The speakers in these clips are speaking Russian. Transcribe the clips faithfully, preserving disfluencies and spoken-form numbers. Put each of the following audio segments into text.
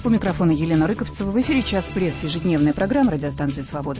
У микрофона Елена Рыковцева. В эфире «Час пресс», ежедневная программа радиостанции «Свобода».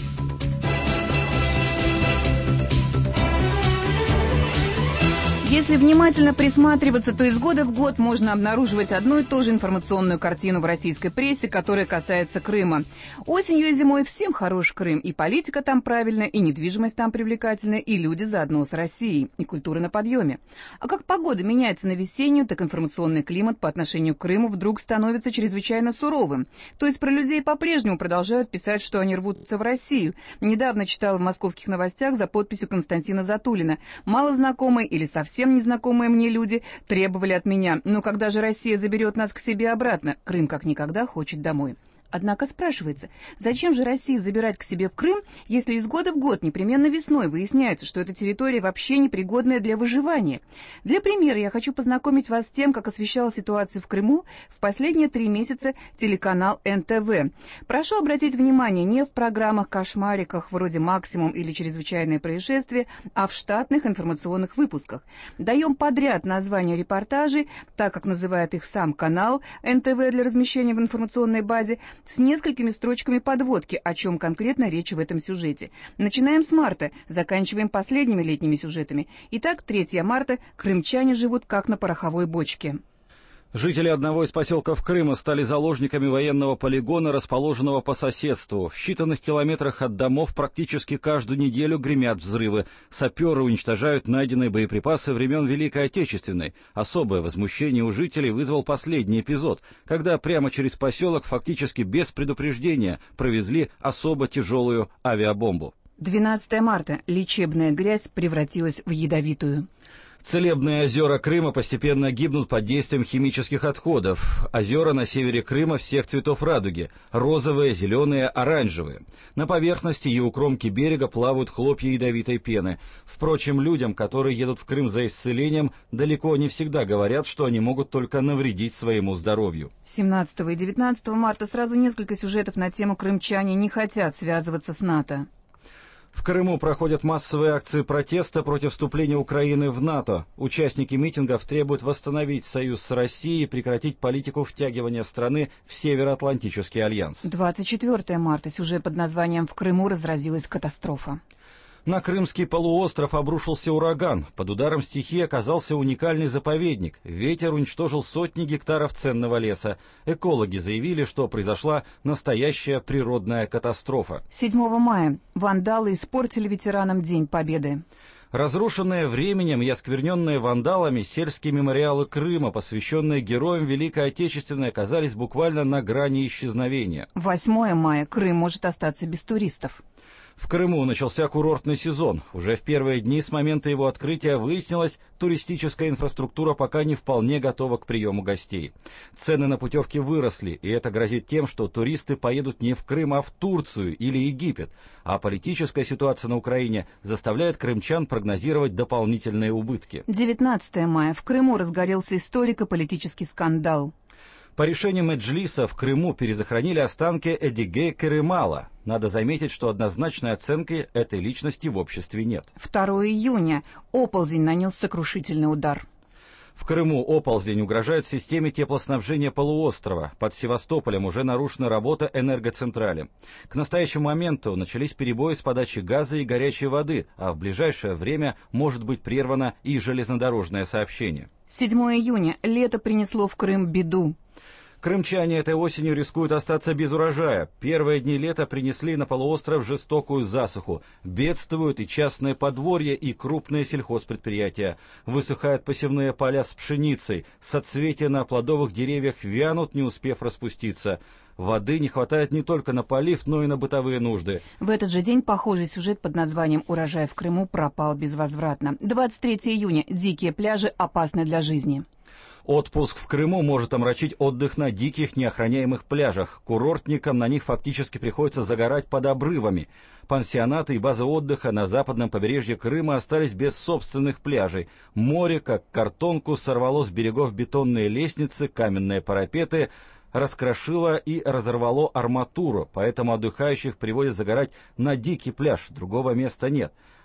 Если внимательно присматриваться, то из года в год можно обнаруживать одну и ту же информационную картину в российской прессе, которая касается Крыма. Осенью и зимой всем хорош Крым. И политика там правильная, и недвижимость там привлекательная, и люди заодно с Россией, и культура на подъеме. А как погода меняется на весеннюю, так информационный климат по отношению к Крыму вдруг становится чрезвычайно суровым. То есть про людей по-прежнему продолжают писать, что они рвутся в Россию. Недавно читала в московских новостях за подписью Константина Затулина. Малознакомые или совсем незнакомые мне люди требовали от меня: но когда же Россия заберет нас к себе обратно? Крым как никогда хочет домой. Однако спрашивается, зачем же России забирать к себе в Крым, если из года в год непременно весной выясняется, что эта территория вообще непригодная для выживания? Для примера я хочу познакомить вас с тем, как освещала ситуацию в Крыму в последние три месяца телеканал эн тэ вэ. Прошу обратить внимание, не в программах-кошмариках вроде «Максимум» или «Чрезвычайное происшествие», а в штатных информационных выпусках. Даем подряд названия репортажей, так как называет их сам канал эн тэ вэ для размещения в информационной базе, с несколькими строчками подводки, о чем конкретно речь в этом сюжете. Начинаем с марта, заканчиваем последними летними сюжетами. Итак, третьего марта. Крымчане живут как на пороховой бочке. Жители одного из поселков Крыма стали заложниками военного полигона, расположенного по соседству. В считанных километрах от домов практически каждую неделю гремят взрывы. Саперы уничтожают найденные боеприпасы времен Великой Отечественной. Особое возмущение у жителей вызвал последний эпизод, когда прямо через поселок фактически без предупреждения провезли особо тяжелую авиабомбу. двенадцатого марта. Лечебная грязь превратилась в ядовитую. Целебные озера Крыма постепенно гибнут под действием химических отходов. Озера на севере Крыма всех цветов радуги – розовые, зеленые, оранжевые. На поверхности и у кромки берега плавают хлопья ядовитой пены. Впрочем, людям, которые едут в Крым за исцелением, далеко не всегда говорят, что они могут только навредить своему здоровью. семнадцатого и девятнадцатого марта сразу несколько сюжетов на тему «Крымчане не хотят связываться с НАТО». В Крыму проходят массовые акции протеста против вступления Украины в НАТО. Участники митингов требуют восстановить союз с Россией и прекратить политику втягивания страны в Североатлантический альянс. двадцать четвёртого марта. Сюжет под названием «В Крыму разразилась катастрофа». На Крымский полуостров обрушился ураган. Под ударом стихии оказался уникальный заповедник. Ветер уничтожил сотни гектаров ценного леса. Экологи заявили, что произошла настоящая природная катастрофа. седьмого мая. Вандалы испортили ветеранам День Победы. Разрушенные временем и оскверненные вандалами сельские мемориалы Крыма, посвященные героям Великой Отечественной, оказались буквально на грани исчезновения. восьмого мая. Крым может остаться без туристов. В Крыму начался курортный сезон. Уже в первые дни с момента его открытия выяснилось, туристическая инфраструктура пока не вполне готова к приему гостей. Цены на путевки выросли, и это грозит тем, что туристы поедут не в Крым, а в Турцию или Египет. А политическая ситуация на Украине заставляет крымчан прогнозировать дополнительные убытки. девятнадцатого мая. В Крыму разгорелся историко-политический скандал. По решению Меджлиса в Крыму перезахоронили останки Эдиге Керемала. Надо заметить, что однозначной оценки этой личности в обществе нет. второго июня. Оползень нанес сокрушительный удар. В Крыму оползень угрожает системе теплоснабжения полуострова. Под Севастополем уже нарушена работа энергоцентрали. К настоящему моменту начались перебои с подачей газа и горячей воды, а в ближайшее время может быть прервано и железнодорожное сообщение. седьмого июня. Лето принесло в Крым беду. Крымчане этой осенью рискуют остаться без урожая. Первые дни лета принесли на полуостров жестокую засуху. Бедствуют и частные подворья, и крупные сельхозпредприятия. Высыхают посевные поля с пшеницей. Соцветия на плодовых деревьях вянут, не успев распуститься. Воды не хватает не только на полив, но и на бытовые нужды. В этот же день похожий сюжет под названием «Урожай в Крыму» пропал безвозвратно. двадцать третьего июня. Дикие пляжи опасны для жизни. Отпуск в Крыму может омрачить отдых на диких, неохраняемых пляжах. Курортникам на них фактически приходится загорать под обрывами. Пансионаты и базы отдыха на западном побережье Крыма остались без собственных пляжей. Море, как картонку, сорвало с берегов бетонные лестницы, каменные парапеты, раскрошило и разорвало арматуру, поэтому отдыхающих приводят загорать на дикий пляж, другого места нет.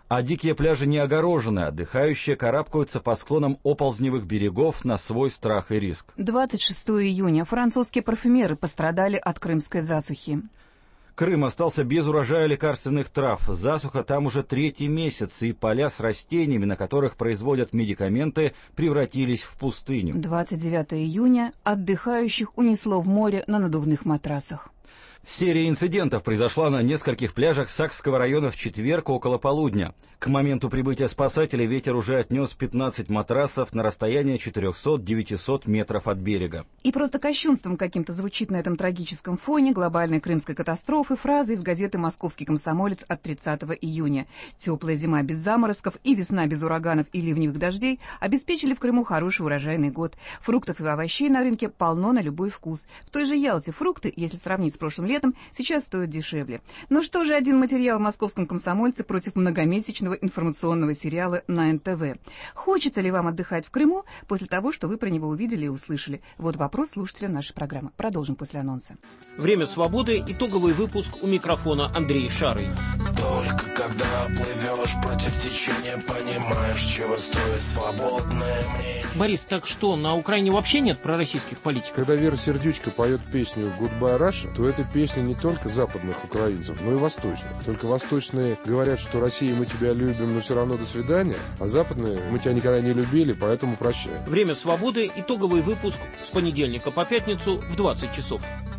А дикие пляжи не огорожены, отдыхающие карабкаются по склонам оползневых берегов на свой страх и риск. двадцать шестого июня. Французские парфюмеры пострадали от крымской засухи. Крым остался без урожая лекарственных трав. Засуха там уже третий месяц, и поля с растениями, на которых производят медикаменты, превратились в пустыню. двадцать девятого июня. Отдыхающих унесло в море на надувных матрасах. Серия инцидентов произошла на нескольких пляжах Сакского района в четверг около полудня. К моменту прибытия спасателей ветер уже отнес пятнадцать матрасов на расстояние четыреста-девятьсот метров от берега. И просто кощунством каким-то звучит на этом трагическом фоне глобальной крымской катастрофы фраза из газеты «Московский комсомолец» от тридцатого июня. Теплая зима без заморозков и весна без ураганов и ливневых дождей обеспечили в Крыму хороший урожайный год. Фруктов и овощей на рынке полно на любой вкус. В той же Ялте фрукты, если сравнить с прошлым летом, сейчас стоят дешевле. Но что же один материал в «Московском комсомольце» против многомесячного информационного сериала на эн тэ вэ? Хочется ли вам отдыхать в Крыму после того, что вы про него увидели и услышали? Вот вопрос слушателя нашей программы. Продолжим после анонса. Время свободы. Итоговый выпуск, у микрофона Андрей Шарый. Только когда плывешь против течения, понимаешь, чего стоит свободное мнение. Борис, так что, на Украине вообще нет пророссийских политиков? Когда Вера Сердючка поет песню «Goodbye Russia», то эта песня не только западных украинцев, но и восточных. Только восточные говорят, что Россия, мы тебя любим, но все равно до свидания, а западные, мы тебя никогда не любили, поэтому прощаем. Время свободы. Итоговый выпуск с понедельника по пятницу в двадцать часов.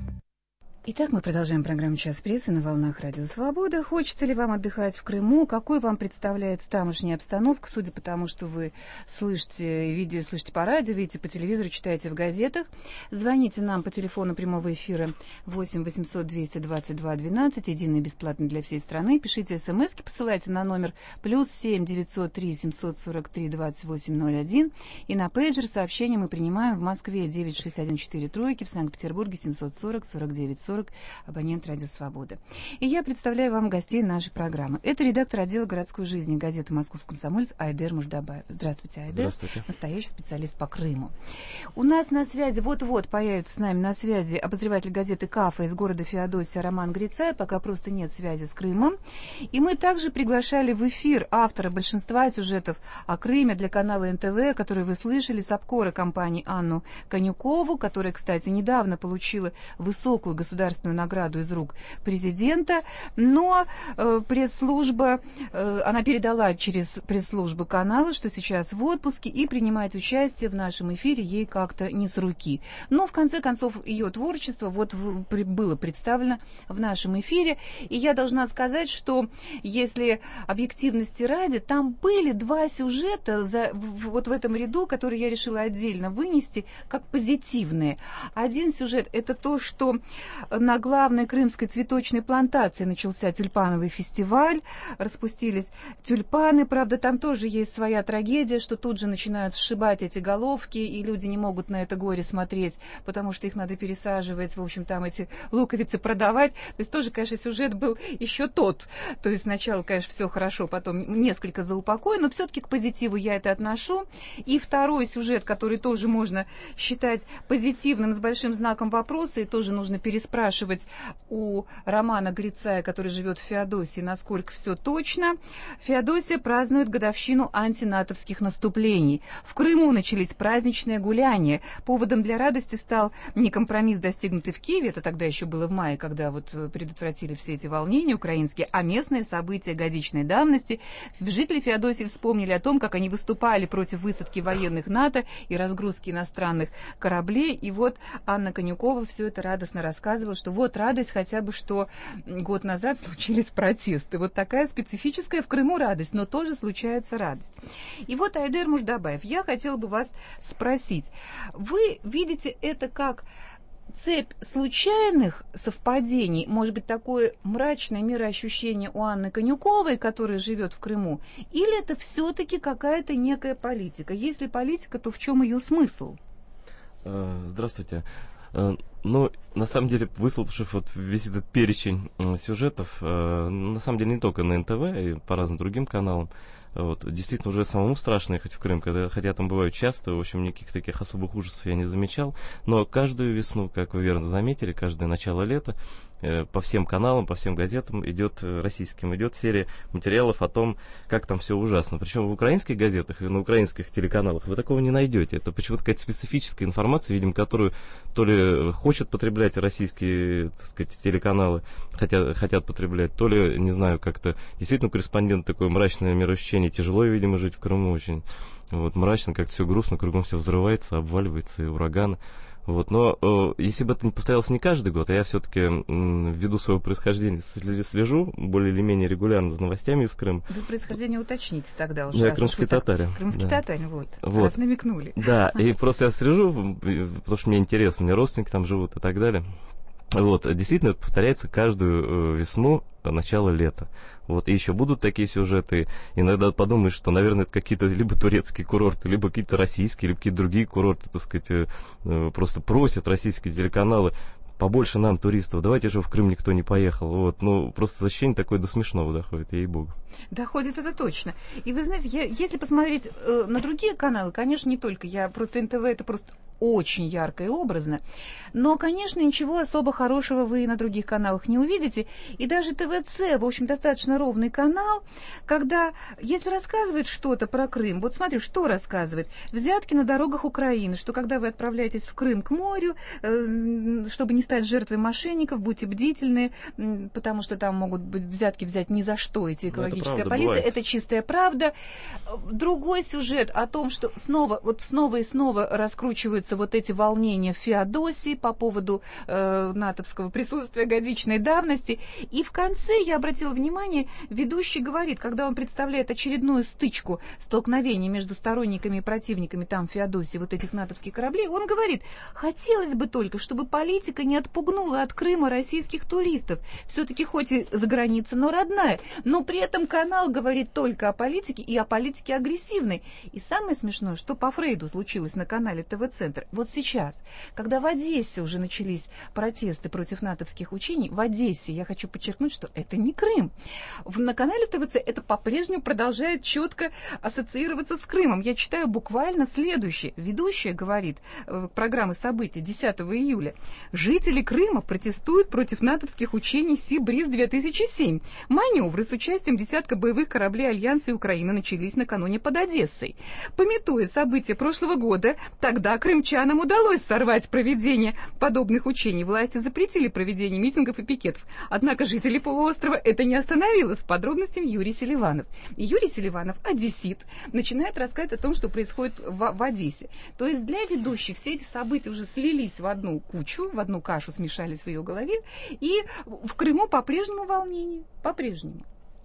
Итак, мы продолжаем программу «Час прессы» на волнах Радио Свобода. Хочется ли вам отдыхать в Крыму? Какой вам представляется тамошняя обстановка, судя по тому, что вы слышите видео, слышите по радио, видите по телевизору, читаете в газетах? Звоните нам по телефону прямого эфира восемь восемьсот двести двадцать два двенадцать, единый бесплатный для всей страны. Пишите смски, посылайте на номер плюс семь девятьсот три семьсот сорок три двадцать восемь ноль один. И на пейджер сообщения мы принимаем в Москве девять шесть один четыре тройки, в Санкт-Петербурге семьсот сорок сорок девять сорок. Абонент Радио Свобода. И я представляю вам гостей нашей программы. Это редактор отдела городской жизни газеты «Московский комсомолец» Айдер Муждабаев. Здравствуйте, Айдер. Здравствуйте. Настоящий специалист по Крыму. У нас на связи, вот-вот появится с нами на связи обозреватель газеты «Кафа» из города Феодосия Роман Грицай, пока просто нет связи с Крымом. И мы также приглашали в эфир автора большинства сюжетов о Крыме для канала эн тэ вэ, который вы слышали, сапкора компании Анну Конюкову, которая, кстати, недавно получила высокую государственную награду из рук президента, но э, пресс-служба, э, она передала через пресс-службу канала, что сейчас в отпуске, и принимать участие в нашем эфире ей как-то не с руки. Но, в конце концов, ее творчество вот в, при, было представлено в нашем эфире, и я должна сказать, что если объективности ради, там были два сюжета за, в, вот в этом ряду, которые я решила отдельно вынести, как позитивные. Один сюжет — это то, что на главной крымской цветочной плантации начался тюльпановый фестиваль, распустились тюльпаны, правда, там тоже есть своя трагедия, что тут же начинают сшибать эти головки, и люди не могут на это горе смотреть, потому что их надо пересаживать, в общем, там эти луковицы продавать, то есть тоже, конечно, сюжет был еще тот, то есть сначала, конечно, все хорошо, потом несколько за упокой, но все-таки к позитиву я это отношу. И второй сюжет, который тоже можно считать позитивным, с большим знаком вопроса, и тоже нужно переспрашивать у Романа Грицая, который живет в Феодосии, насколько все точно. Феодосия празднует годовщину антинатовских наступлений. В Крыму начались праздничные гуляния. Поводом для радости стал не компромисс, достигнутый в Киеве, это тогда еще было в мае, когда вот предотвратили все эти волнения украинские, а местные события годичной давности. Жители Феодосии вспомнили о том, как они выступали против высадки военных НАТО и разгрузки иностранных кораблей. И вот Анна Конюкова все это радостно рассказывала, что вот радость хотя бы, что год назад случились протесты. Вот такая специфическая в Крыму радость, но тоже случается радость. И вот, Айдер Муждабаев, я хотела бы вас спросить. Вы видите это как цепь случайных совпадений, может быть, такое мрачное мироощущение у Анны Конюковой, которая живет в Крыму, или это все-таки какая-то некая политика? Если политика, то в чем ее смысл? Здравствуйте. Ну, на самом деле, выслушав вот весь этот перечень сюжетов, на самом деле не только на эн тэ вэ, и по разным другим каналам, вот, действительно уже самому страшно ехать в Крым, когда, хотя там бывают часто, в общем, никаких таких особых ужасов я не замечал, но каждую весну, как вы верно заметили, каждое начало лета, по всем каналам, по всем газетам идет, российским, идет серия материалов о том, как там все ужасно. Причем в украинских газетах и на украинских телеканалах вы такого не найдете. Это почему-то какая-то специфическая информация, видимо, которую то ли хочет потреблять российские, так сказать, телеканалы, хотят, хотят потреблять, то ли, не знаю, как-то действительно корреспондент такое мрачное мироощущение, тяжело, видимо, жить в Крыму очень. Вот, мрачно, как-то все грустно, кругом все взрывается, обваливается, и ураганы. Вот, но э, если бы это не повторялось не каждый год, а я все-таки э, ввиду своего происхождения слежу более или менее регулярно за новостями из Крыма. Вы происхождение уточните тогда уже. Я крымский татарин. Крымский да. татарин, вот, вот. раз намекнули. Да, и просто я слежу, потому что мне интересно, у меня родственники там живут и так далее. Вот, действительно, это повторяется каждую э, весну, начало лета. Вот, и еще будут такие сюжеты. Иногда подумаешь, что, наверное, это какие-то либо турецкие курорты, либо какие-то российские, либо какие-то другие курорты, так сказать, э, э, просто просят российские телеканалы: побольше нам туристов, давайте же в Крым никто не поехал. Вот, ну, просто ощущение такое до смешного доходит, ей-богу. Доходит это точно. И вы знаете, я, если посмотреть э, на другие каналы, конечно, не только я, просто эн тэ вэ это просто очень ярко и образно, но, конечно, ничего особо хорошего вы и на других каналах не увидите. И даже тэ вэ цэ, в общем, достаточно ровный канал, когда, если рассказывает что-то про Крым, вот смотрю, что рассказывает: взятки на дорогах Украины, что когда вы отправляетесь в Крым к морю, э, чтобы не стать жертвой мошенников, будьте бдительны, потому что там могут быть взятки взять ни за что эти экологическая это полиция. бывает. Это чистая правда. Другой сюжет о том, что снова, вот снова и снова раскручиваются вот эти волнения в Феодосии по поводу э, натовского присутствия годичной давности. И в конце, я обратила внимание, ведущий говорит, когда он представляет очередную стычку, столкновение между сторонниками и противниками там в Феодосии вот этих натовских кораблей, он говорит: хотелось бы только, чтобы политика не отпугнула от Крыма российских туристов. Все-таки хоть и за границей, но родная. Но при этом канал говорит только о политике и о политике агрессивной. И самое смешное, что по Фрейду случилось на канале тэ вэ-центр. Вот сейчас, когда в Одессе уже начались протесты против натовских учений, в Одессе, я хочу подчеркнуть, что это не Крым. На канале тэ вэ цэ это по-прежнему продолжает четко ассоциироваться с Крымом. Я читаю буквально следующее. Ведущая говорит, программы событий десятого июля: жители Крыма протестуют против натовских учений Си-Бриз-две тысячи семь. Маневры с участием десятка боевых кораблей Альянса и Украины начались накануне под Одессой. Памятуя события прошлого года, тогда крымчанам удалось сорвать проведение подобных учений. Власти запретили проведение митингов и пикетов. Однако жители полуострова это не остановило. С подробностями Юрий Селиванов. И Юрий Селиванов, одессит, начинает рассказывать о том, что происходит в, в Одессе. То есть для ведущей все эти события уже слились в одну кучу, в одну кашу смешались в ее голове. И в Крыму по-прежнему волнение. По-прежнему.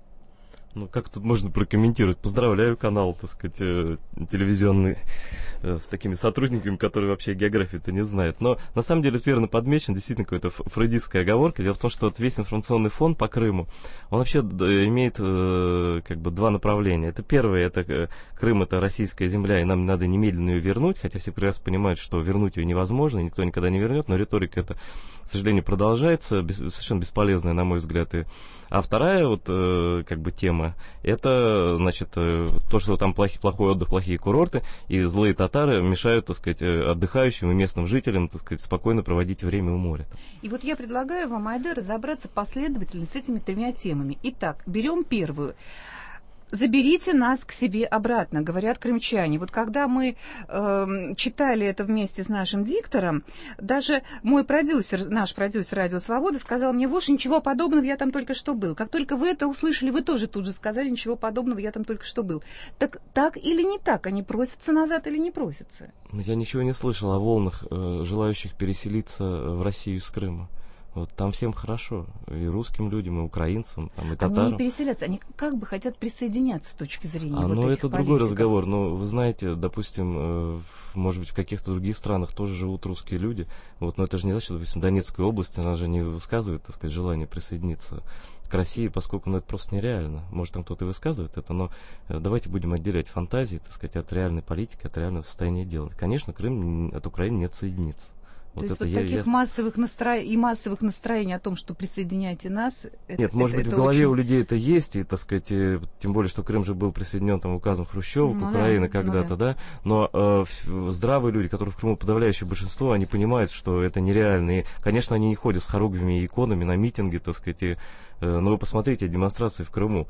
Ну, как тут можно прокомментировать? Поздравляю канал, так сказать, э, телевизионный, э, с такими сотрудниками, которые вообще географию-то не знают. Но, на самом деле, это верно подмечено, действительно, какая-то фрейдистская оговорка. Дело в том, что вот весь информационный фон по Крыму, он вообще имеет, э, как бы, два направления. Это первое, это э, Крым — это российская земля, и нам надо немедленно ее вернуть, хотя все прекрасно понимают, что вернуть ее невозможно, и никто никогда не вернет, но риторика эта, к сожалению, продолжается, без, совершенно бесполезная, на мой взгляд. И, а вторая, вот, э, как бы, тема, это, значит, то, что там плохий, плохой отдых, плохие курорты, и злые татары мешают, так сказать, отдыхающим и местным жителям, так сказать, спокойно проводить время у моря. И вот я предлагаю вам, Айдар, разобраться последовательно с этими тремя темами. Итак, берем первую. Заберите нас к себе обратно, говорят крымчане. Вот когда мы э, читали это вместе с нашим диктором, даже мой продюсер, наш продюсер «Радио Свобода» сказал мне: Вош, ничего подобного, я там только что был. Как только вы это услышали, вы тоже тут же сказали: ничего подобного, я там только что был. Так, так или не так? Они просятся назад или не просятся? Я ничего не слышал о волнах, э, желающих переселиться в Россию с Крыма. Вот там всем хорошо, и русским людям, и украинцам, там, и татарам. Они не переселятся, они как бы хотят присоединяться с точки зрения а, вот ну, этих это политиков. другой разговор. Но вы знаете, допустим, э, в, может быть, в каких-то других странах тоже живут русские люди. Вот, но это же не значит, что, допустим, Донецкая область, она же не высказывает, так сказать, желание присоединиться к России, поскольку ну, это просто нереально. Может, там кто-то и высказывает это, но э, давайте будем отделять фантазии, так сказать, от реальной политики, от реального состояния дел. Конечно, Крым от Украины не отсоединится. Вот То есть это вот я, таких я... массовых настроений и массовых настроений о том, что присоединяйте нас... Это, Нет, может это, быть, это в голове очень... у людей это есть, и, так сказать, и, тем более, что Крым же был присоединен там указом Хрущева Ну к да, Украине ну когда-то, да. да, но э, здравые люди, которые в Крыму подавляющее большинство, они понимают, что это нереально, и, конечно, они не ходят с хоругвями и иконами на митинги, так сказать, и, э, но вы посмотрите демонстрации в Крыму.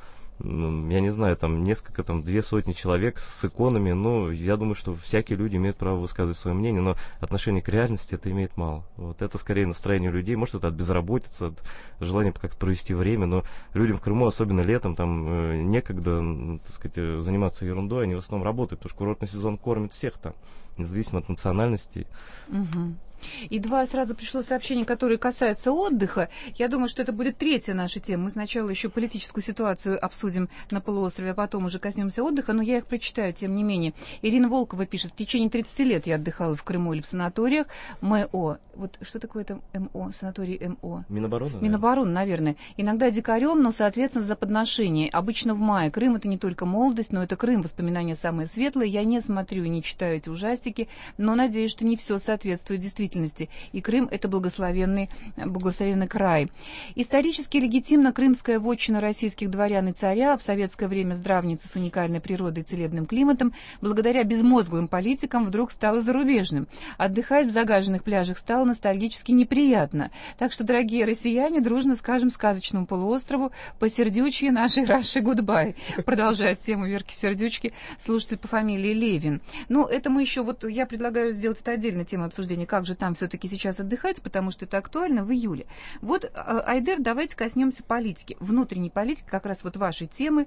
Я не знаю, там несколько, там две сотни человек с иконами, ну, я думаю, что всякие люди имеют право высказывать свое мнение, но отношение к реальности это имеет мало. Вот это скорее настроение людей, может, это от безработицы, от желания как-то провести время, но людям в Крыму, особенно летом, там э, некогда, так сказать, заниматься ерундой, они в основном работают, потому что курортный сезон кормит всех там, независимо от национальности. Угу. И два сразу пришло сообщение, которое касается отдыха. Я думаю, что это будет третья наша тема. Мы сначала еще политическую ситуацию обсудим на полуострове, а потом уже коснемся отдыха, но я их прочитаю, тем не менее. Ирина Волкова пишет: в течение тридцати лет я отдыхала в Крыму или в санаториях. МО. Вот что такое это МО? Санаторий МО? Минобороны? Минобороны, наверное. Иногда дикарем, но, соответственно, за подношение. Обычно в мае. Крым — это не только молодость, но это Крым. Воспоминания самые светлые. Я не смотрю и не читаю эти ужастики, но надеюсь, что не все соответствует действительности. И Крым — это благословенный, благословенный край. Исторически легитимно крымская вотчина российских дворян и царя, в советское время здравница с уникальной природой и целебным климатом, благодаря безмозглым политикам вдруг стала зарубежным. Отдыхать в загаженных пляжах стало ностальгически неприятно. Так что, дорогие россияне, дружно скажем сказочному полуострову по сердючье нашей Раши гудбай. Продолжает тему Верки Сердючки слушатель по фамилии Левин. Ну, это мы еще, вот я предлагаю сделать это отдельной темой обсуждения, как же там все-таки сейчас отдыхать, потому что это актуально в июле. Вот, Айдер, давайте коснемся политики. Внутренней политики, как раз вот вашей темы.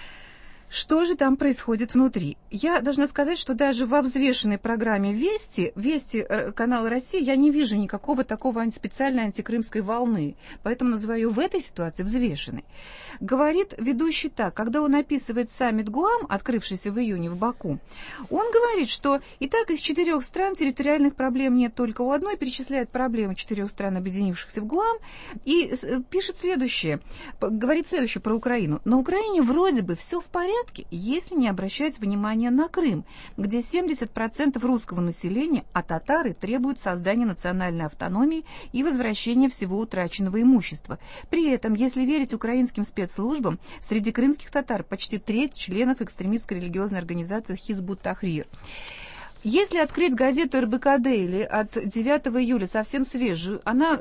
Что же там происходит внутри? Я должна сказать, что даже во взвешенной программе «Вести», «Вести» канала «Россия», я не вижу никакого такого специальной антикрымской волны. Поэтому называю в этой ситуации взвешенной. Говорит ведущий так: когда он описывает саммит ГУАМ, открывшийся в июне в Баку, он говорит, что и так из четырех стран территориальных проблем нет только у одной, перечисляет проблемы четырех стран, объединившихся в ГУАМ, и пишет следующее, говорит следующее про Украину. На Украине вроде бы все в порядке, если не обращать внимания на Крым, где семьдесят процентов русского населения, а татары требуют создания национальной автономии и возвращения всего утраченного имущества. При этом, если верить украинским спецслужбам, среди крымских татар почти треть членов экстремистской религиозной организации Хизбут Тахрир. Если открыть газету эр бэ ка Дейли от девятого июля, совсем свежую, она,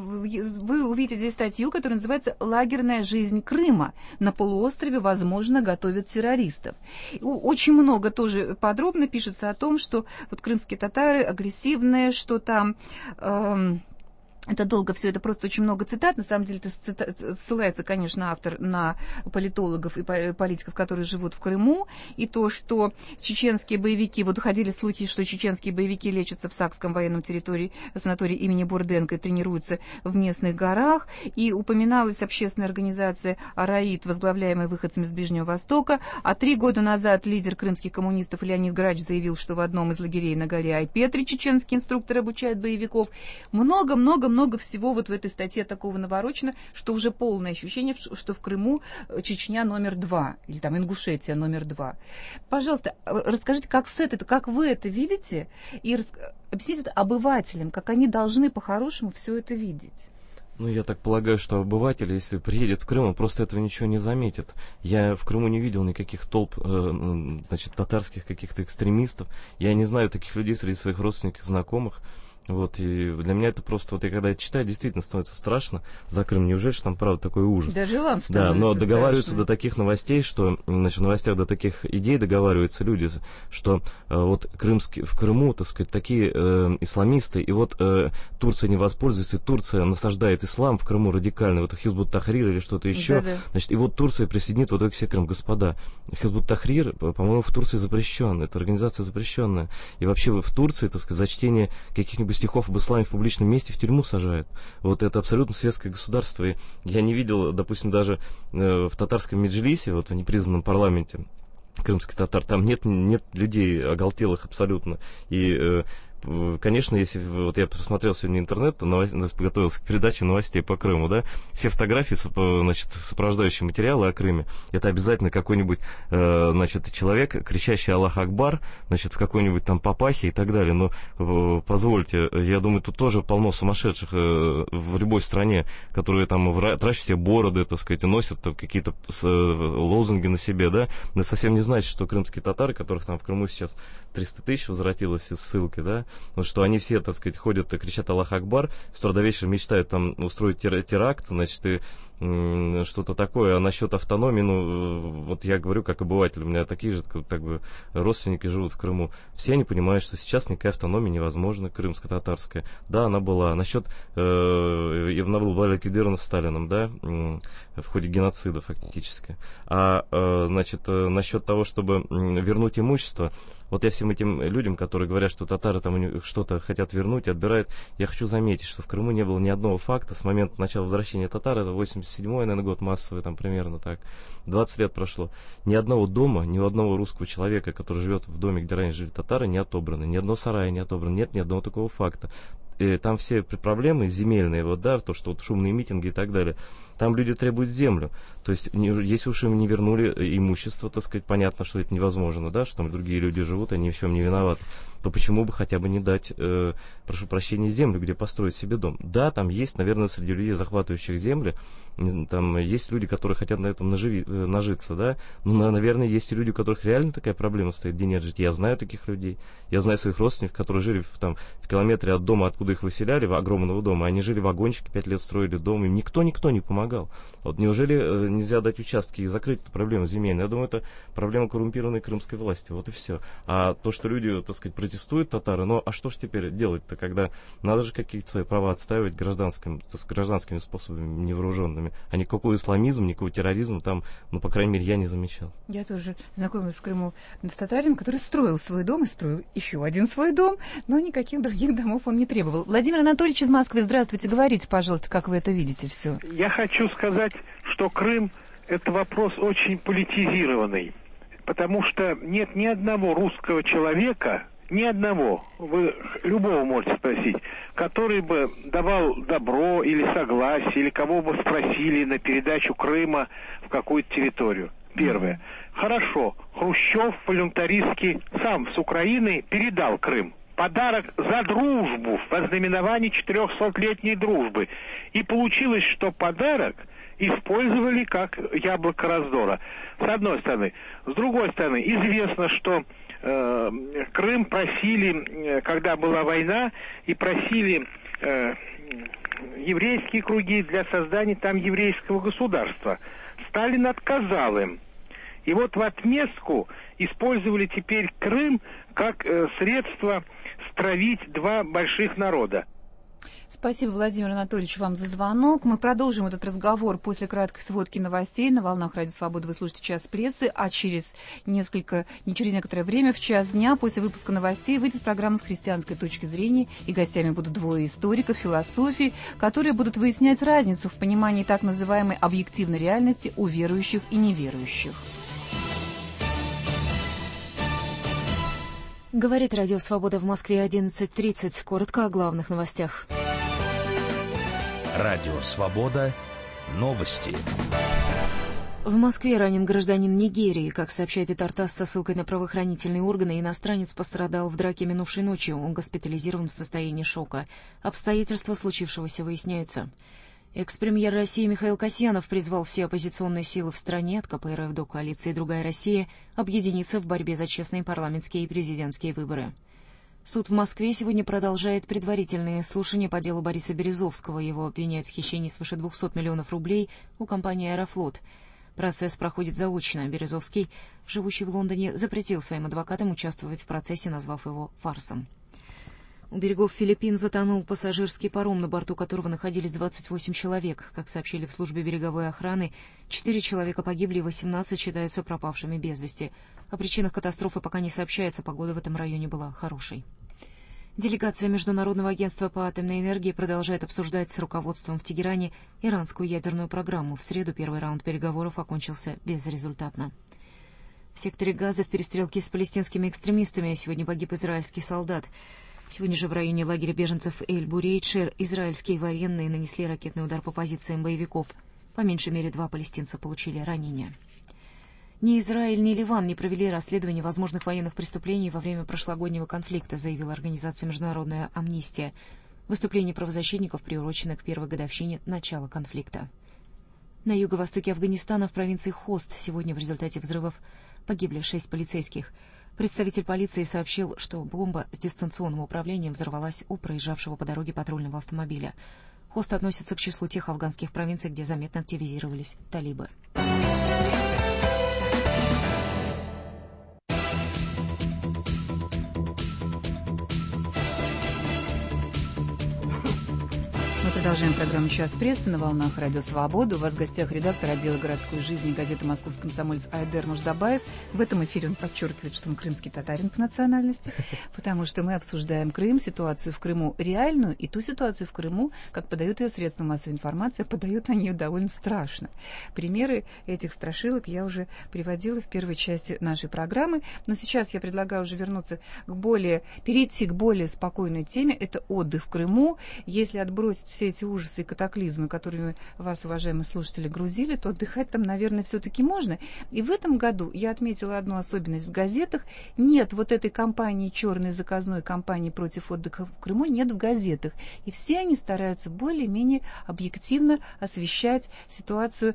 вы увидите здесь статью, которая называется «Лагерная жизнь Крыма. На полуострове, возможно, готовят террористов». Очень много тоже подробно пишется о том, что вот крымские татары агрессивные, что там... Эм, Это долго все, это просто очень много цитат. На самом деле это ссылается, конечно, автор на политологов и политиков, которые живут в Крыму. И то, что чеченские боевики, вот ходили слухи, что чеченские боевики лечатся в Сакском военном территории, санатории имени Бурденко и тренируются в местных горах. И упоминалась общественная организация «Араид», возглавляемая выходцами с Ближнего Востока. А три года назад лидер крымских коммунистов Леонид Грач заявил, что в одном из лагерей на горе Айпетри чеченские инструкторы обучают боевиков. Много-много много всего вот в этой статье такого наворочено, что уже полное ощущение, что в Крыму Чечня номер два, или там Ингушетия номер два. Пожалуйста, расскажите, как, с это, как вы это видите, и рас... объясните это обывателям, как они должны по-хорошему все это видеть. Ну, я так полагаю, что обыватель, если приедет в Крым, он просто этого ничего не заметит. Я в Крыму не видел никаких толп, э, значит, татарских каких-то экстремистов. Я не знаю таких людей среди своих родственников, знакомых. Вот, и для меня это просто, вот я когда это читаю, действительно становится страшно за Крым. Неужели же там, правда, такой ужас? Даже вам становится Да, но договариваются страшно. до таких новостей, что, значит, в новостях до таких идей договариваются люди, что э, вот крымский, в Крыму, так сказать, такие э, исламисты, и вот э, Турция не воспользуется, и Турция насаждает ислам в Крыму радикальный, вот Хизбут Тахрир или что-то еще, Да-да. значит, и вот Турция присоединит вот к себе Крым. Господа, Хизбут Тахрир, по-моему, в Турции запрещен, это организация запрещенная, и вообще в Турции, так сказать, за чтение каких-нибудь стихов об исламе в публичном месте в тюрьму сажают. Вот это абсолютно светское государство. И я не видел, допустим, даже э, в татарском Меджлисе, вот в непризнанном парламенте крымских татар, там нет, нет людей оголтелых абсолютно. И э, конечно, если вот я посмотрел сегодня интернет, новость, подготовился к передаче новостей по Крыму, да, все фотографии, значит, сопровождающие материалы о Крыме, это обязательно какой-нибудь, значит, человек, кричащий «Аллах Акбар», значит, в какой-нибудь там папахе и так далее. Но позвольте, я думаю, тут тоже полно сумасшедших в любой стране, которые там трачут себе бороды, так сказать, и носят какие-то лозунги на себе, да. Но совсем не значит, что крымские татары, которых там в Крыму сейчас триста тысяч возвратилось из ссылки, да, вот что они все, так сказать, ходят и кричат «Аллах Акбар», с утра до вечера мечтают там устроить теракт, значит, и что-то такое. А насчет автономии, ну, вот я говорю как обыватель, у меня такие же, как бы, родственники живут в Крыму. Все они понимают, что сейчас никакая автономия невозможна, крымско-татарская. Да, она была. Насчет, э, она была ликвидирована Сталином, да, в ходе геноцида фактически. А, э, значит, насчет того, чтобы вернуть имущество, вот я всем этим людям, которые говорят, что татары там что-то хотят вернуть, отбирают, я хочу заметить, что в Крыму не было ни одного факта с момента начала возвращения татар, это восемьдесят седьмой, наверное, год массовый, там примерно так, двадцать лет прошло. Ни одного дома, ни одного русского человека, который живет в доме, где раньше жили татары, не отобрано, ни одного сарая не отобрано, нет ни одного такого факта. И там все проблемы земельные, вот, да, то, что вот шумные митинги и так далее, там люди требуют землю. То есть, не, если уж им не вернули имущество, так сказать, понятно, что это невозможно, да, что там другие люди живут, они ни в чем не виноваты, то почему бы хотя бы не дать, э, прошу прощения, землю, где построить себе дом? Да, там есть, наверное, среди людей, захватывающих земли, там есть люди, которые хотят на этом наживи, нажиться, да, но, наверное, есть и люди, у которых реально такая проблема стоит, где нет жить. Я знаю таких людей, я знаю своих родственников, которые жили в, там, в километре от дома, откуда их выселяли, в огромного дома, они жили в вагончике, пять лет строили дом, им никто-никто не помогал. Вот неужели э, нельзя дать участки и закрыть эту проблему земельную? Я думаю, это проблема коррумпированной крымской власти, вот и все. А то, что люди, так сказать, протестуют, татары, ну, а что ж теперь делать-то, когда надо же какие-то свои права отстаивать гражданским, с гражданскими способами, невооруженными, а никакой исламизм, никакого терроризма там, ну, по крайней мере, я не замечал. Я тоже знакомилась в Крыму с татарином, который строил свой дом и строил еще один свой дом, но никаких других домов он не требовал. Владимир Анатольевич из Москвы, здравствуйте, говорите, пожалуйста, как вы это видите все. Я хочу сказать, что Крым – это вопрос очень политизированный, потому что нет ни одного русского человека, ни одного, вы любого можете спросить, который бы давал добро или согласие, или кого бы спросили на передачу Крыма в какую-то территорию. Первое. Хорошо, Хрущев волюнтаристски сам с Украины передал Крым. Подарок за дружбу, в ознаменовании четырехсотлетней дружбы. И получилось, что подарок использовали как яблоко раздора. С одной стороны. С другой стороны, известно, что э, Крым просили, когда была война, и просили э, еврейские круги для создания там еврейского государства. Сталин отказал им. И вот в отместку использовали теперь Крым как э, средство стравить два больших народа. Спасибо, Владимир Анатольевич, вам за звонок. Мы продолжим этот разговор после краткой сводки новостей. На волнах Радио Свобода вы слушаете «Час прессы», а через несколько, не через некоторое время, в час дня после выпуска новостей выйдет программа с христианской точки зрения, и гостями будут двое историков философии, которые будут выяснять разницу в понимании так называемой объективной реальности у верующих и неверующих. Говорит Радио Свобода в Москве одиннадцать тридцать. Коротко о главных новостях. Радио Свобода. Новости. В Москве ранен гражданин Нигерии. Как сообщает Итартас со ссылкой на правоохранительные органы, иностранец пострадал в драке минувшей ночью. Он госпитализирован в состоянии шока. Обстоятельства случившегося выясняются. Экс-премьер России Михаил Касьянов призвал все оппозиционные силы в стране, от ка пэ эр эф до коалиции «Другая Россия», объединиться в борьбе за честные парламентские и президентские выборы. Суд в Москве сегодня продолжает предварительные слушания по делу Бориса Березовского. Его обвиняют в хищении свыше двухсот миллионов рублей у компании «Аэрофлот». Процесс проходит заочно. Березовский, живущий в Лондоне, запретил своим адвокатам участвовать в процессе, назвав его фарсом. У берегов Филиппин затонул пассажирский паром, на борту которого находились двадцать восемь человек. Как сообщили в службе береговой охраны, четыре человека погибли и восемнадцать считаются пропавшими без вести. О причинах катастрофы пока не сообщается, погода в этом районе была хорошей. Делегация Международного агентства по атомной энергии продолжает обсуждать с руководством в Тегеране иранскую ядерную программу. В среду первый раунд переговоров окончился безрезультатно. В секторе Газа в перестрелке с палестинскими экстремистами сегодня погиб израильский солдат. Сегодня же в районе лагеря беженцев Эль-Бурейдж израильские военные нанесли ракетный удар по позициям боевиков. По меньшей мере два палестинца получили ранения. Ни Израиль, ни Ливан не провели расследование возможных военных преступлений во время прошлогоднего конфликта, заявила организация «Международная амнистия». Выступление правозащитников приурочено к первой годовщине начала конфликта. На юго-востоке Афганистана в провинции Хост сегодня в результате взрывов погибли шесть полицейских. Представитель полиции сообщил, что бомба с дистанционным управлением взорвалась у проезжавшего по дороге патрульного автомобиля. Хост относится к числу тех афганских провинций, где заметно активизировались талибы. Продолжаем программу «Час прессы» на волнах Радио Свобода. У вас в гостях редактор отдела городской жизни газеты «Московский комсомолец» Айдер Нуждабаев. В этом эфире он подчеркивает, что он крымский татарин по национальности, потому что мы обсуждаем Крым, ситуацию в Крыму реальную, и ту ситуацию в Крыму, как подают ее средства массовой информации, подают они ее довольно страшно. Примеры этих страшилок я уже приводила в первой части нашей программы, но сейчас я предлагаю уже вернуться к более, перейти к более спокойной теме. Это отдых в Крыму. Если отбросить все эти ужасы и катаклизмы, которыми вас, уважаемые слушатели, грузили, то отдыхать там, наверное, все-таки можно. И в этом году я отметила одну особенность в газетах. Нет вот этой кампании, черной заказной кампании против отдыха в Крыму, нет в газетах. И все они стараются более-менее объективно освещать ситуацию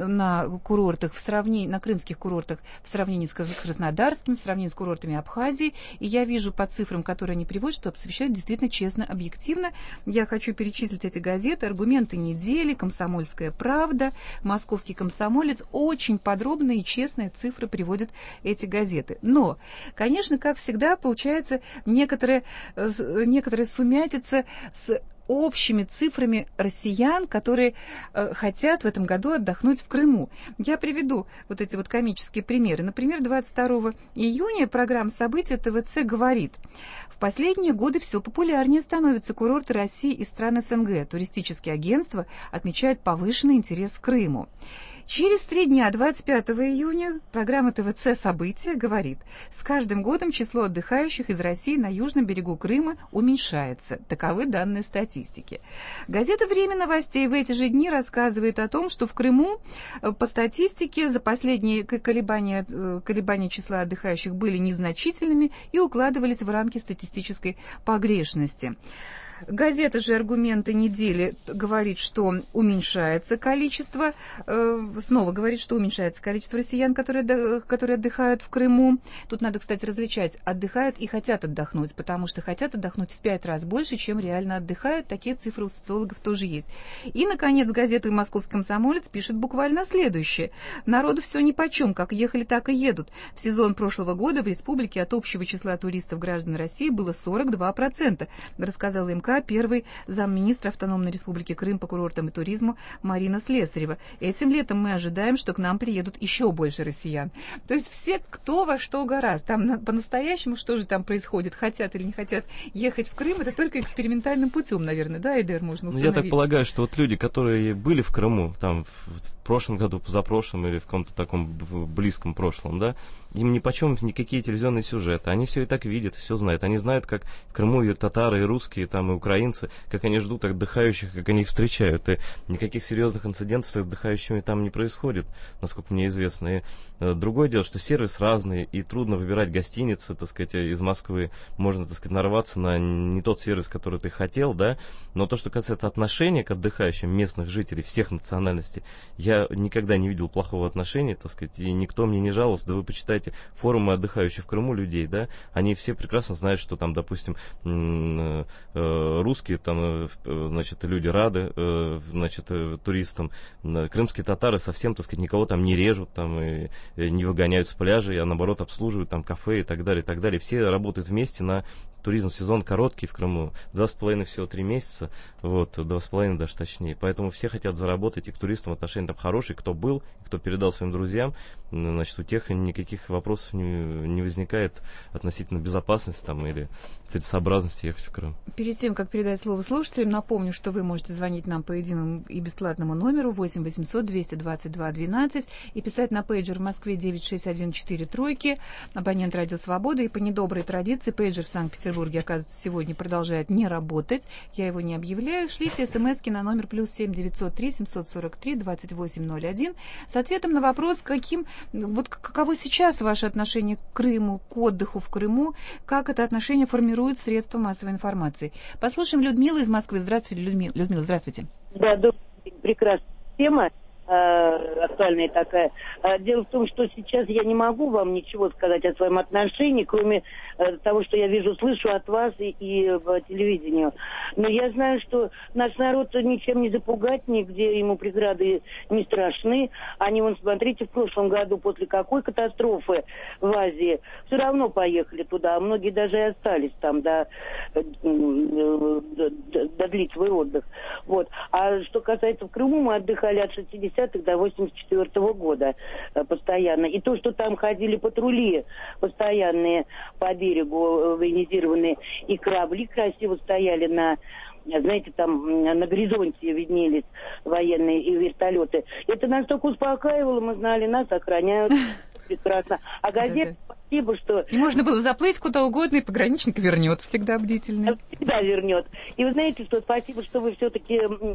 на курортах, в сравнении, на крымских курортах, в сравнении с краснодарскими, в сравнении с курортами Абхазии. И я вижу по цифрам, которые они приводят, что освещают действительно честно, объективно. Я хочу перечислить эти газеты: «Аргументы недели», «Комсомольская правда», «Московский комсомолец». Очень подробные и честные цифры приводят эти газеты. Но, конечно, как всегда, получается некоторая, некоторая сумятица с общими цифрами россиян, которые э, хотят в этом году отдохнуть в Крыму. Я приведу вот эти вот комические примеры. Например, двадцать второго июня программа «События» ТВЦ говорит: в последние годы все популярнее становятся курорты России и стран СНГ. Туристические агентства отмечают повышенный интерес к Крыму. Через три дня, двадцать пятого июня, программа ТВЦ «События» говорит: с каждым годом число отдыхающих из России на южном берегу Крыма уменьшается. Таковы данные статистики. Газета «Время новостей» в эти же дни рассказывает о том, что в Крыму по статистике за последние колебания, колебания числа отдыхающих были незначительными и укладывались в рамки статистической погрешности. Газета же «Аргументы недели» говорит, что уменьшается количество, э, снова говорит, что уменьшается количество россиян, которые, которые отдыхают в Крыму. Тут надо, кстати, различать: отдыхают и хотят отдохнуть, потому что хотят отдохнуть в пять раз больше, чем реально отдыхают. Такие цифры у социологов тоже есть. И, наконец, газета «Московский комсомолец» пишет буквально следующее: народу все нипочем, как ехали, так и едут. В сезон прошлого года в республике от общего числа туристов граждан России было сорок два процента, рассказала МК первый замминистра Автономной Республики Крым по курортам и туризму Марина Слесарева. Этим летом мы ожидаем, что к нам приедут еще больше россиян. То есть все, кто во что гораздо. Там на, по-настоящему что же там происходит, хотят или не хотят ехать в Крым, это только экспериментальным путем, наверное, да, Айдер, можно установить? Ну, я так полагаю, что вот люди, которые были в Крыму, там, в, в прошлом году, позапрошлом или в каком-то таком близком прошлом, да, им нипочем никакие телевизионные сюжеты. Они все и так видят, все знают. Они знают, как в Крыму и татары, и русские, там, и украинцы, как они ждут отдыхающих, как они их встречают. И никаких серьезных инцидентов с отдыхающими там не происходит, насколько мне известно. И э, другое дело, что сервис разный, и трудно выбирать гостиницы, так сказать, из Москвы. Можно, так сказать, нарваться на не тот сервис, который ты хотел, да. Но то, что касается отношения к отдыхающим местных жителей всех национальностей, я никогда не видел плохого отношения, так сказать, и никто мне не жаловался. Да вы почитайте форумы отдыхающих в Крыму людей, да, они все прекрасно знают, что там, допустим, русские там, значит, люди рады, значит, туристам, крымские татары совсем, так сказать, никого там не режут, там, и не выгоняют с пляжей, а наоборот обслуживают там кафе и так далее, и так далее. Все работают вместе на туризм. Сезон короткий в Крыму, два с половиной всего три месяца, вот, два с половиной даже точнее. Поэтому все хотят заработать, и к туристам отношения там хорошие, кто был, кто передал своим друзьям, значит, у тех никаких вопросов не, не возникает относительно безопасности там или целесообразности ехать в Крым. Перед тем, как передать слово слушателям, напомню, что вы можете звонить нам по единому и бесплатному номеру восемь восемьсот двести двадцать два двенадцать и писать на пейджер в Москве девять шесть один четыре тройки, абонент Радио Свобода, и по недоброй традиции пейджер в Санкт-Петербурге Санкт-Петербурге, оказывается, сегодня продолжает не работать. Я его не объявляю. Шлите смски на номер плюс семь девятьсот три семьсот сорок три двадцать восемь ноль один с ответом на вопрос, каким, вот каково сейчас ваше отношение к Крыму, к отдыху в Крыму, как это отношение формирует средства массовой информации. Послушаем Людмилу из Москвы. Здравствуйте, Людмила. Людмила, здравствуйте. Да, добрый день. Прекрасная тема. Актуальная такая. Дело в том, что сейчас я не могу вам ничего сказать о своем отношении, кроме того, что я вижу, слышу от вас и, и по телевидению. Но я знаю, что наш народ ничем не запугать, нигде ему преграды не страшны. Они, вон, смотрите, в прошлом году после какой катастрофы в Азии все равно поехали туда, а многие даже и остались там до, додлить свой отдых. Вот. А что касается в Крыму, мы отдыхали от шестидесятых до восемьдесят четвёртого года постоянно. И то, что там ходили патрули постоянные по берегу, военизированные, и корабли красиво стояли на, знаете, там на горизонте виднелись военные и вертолеты. Это нас только успокаивало, мы знали, нас охраняют прекрасно. А газета, спасибо, что... И можно было заплыть куда угодно, и пограничник вернет, всегда бдительный. Всегда вернет. И вы знаете, что спасибо, что вы все-таки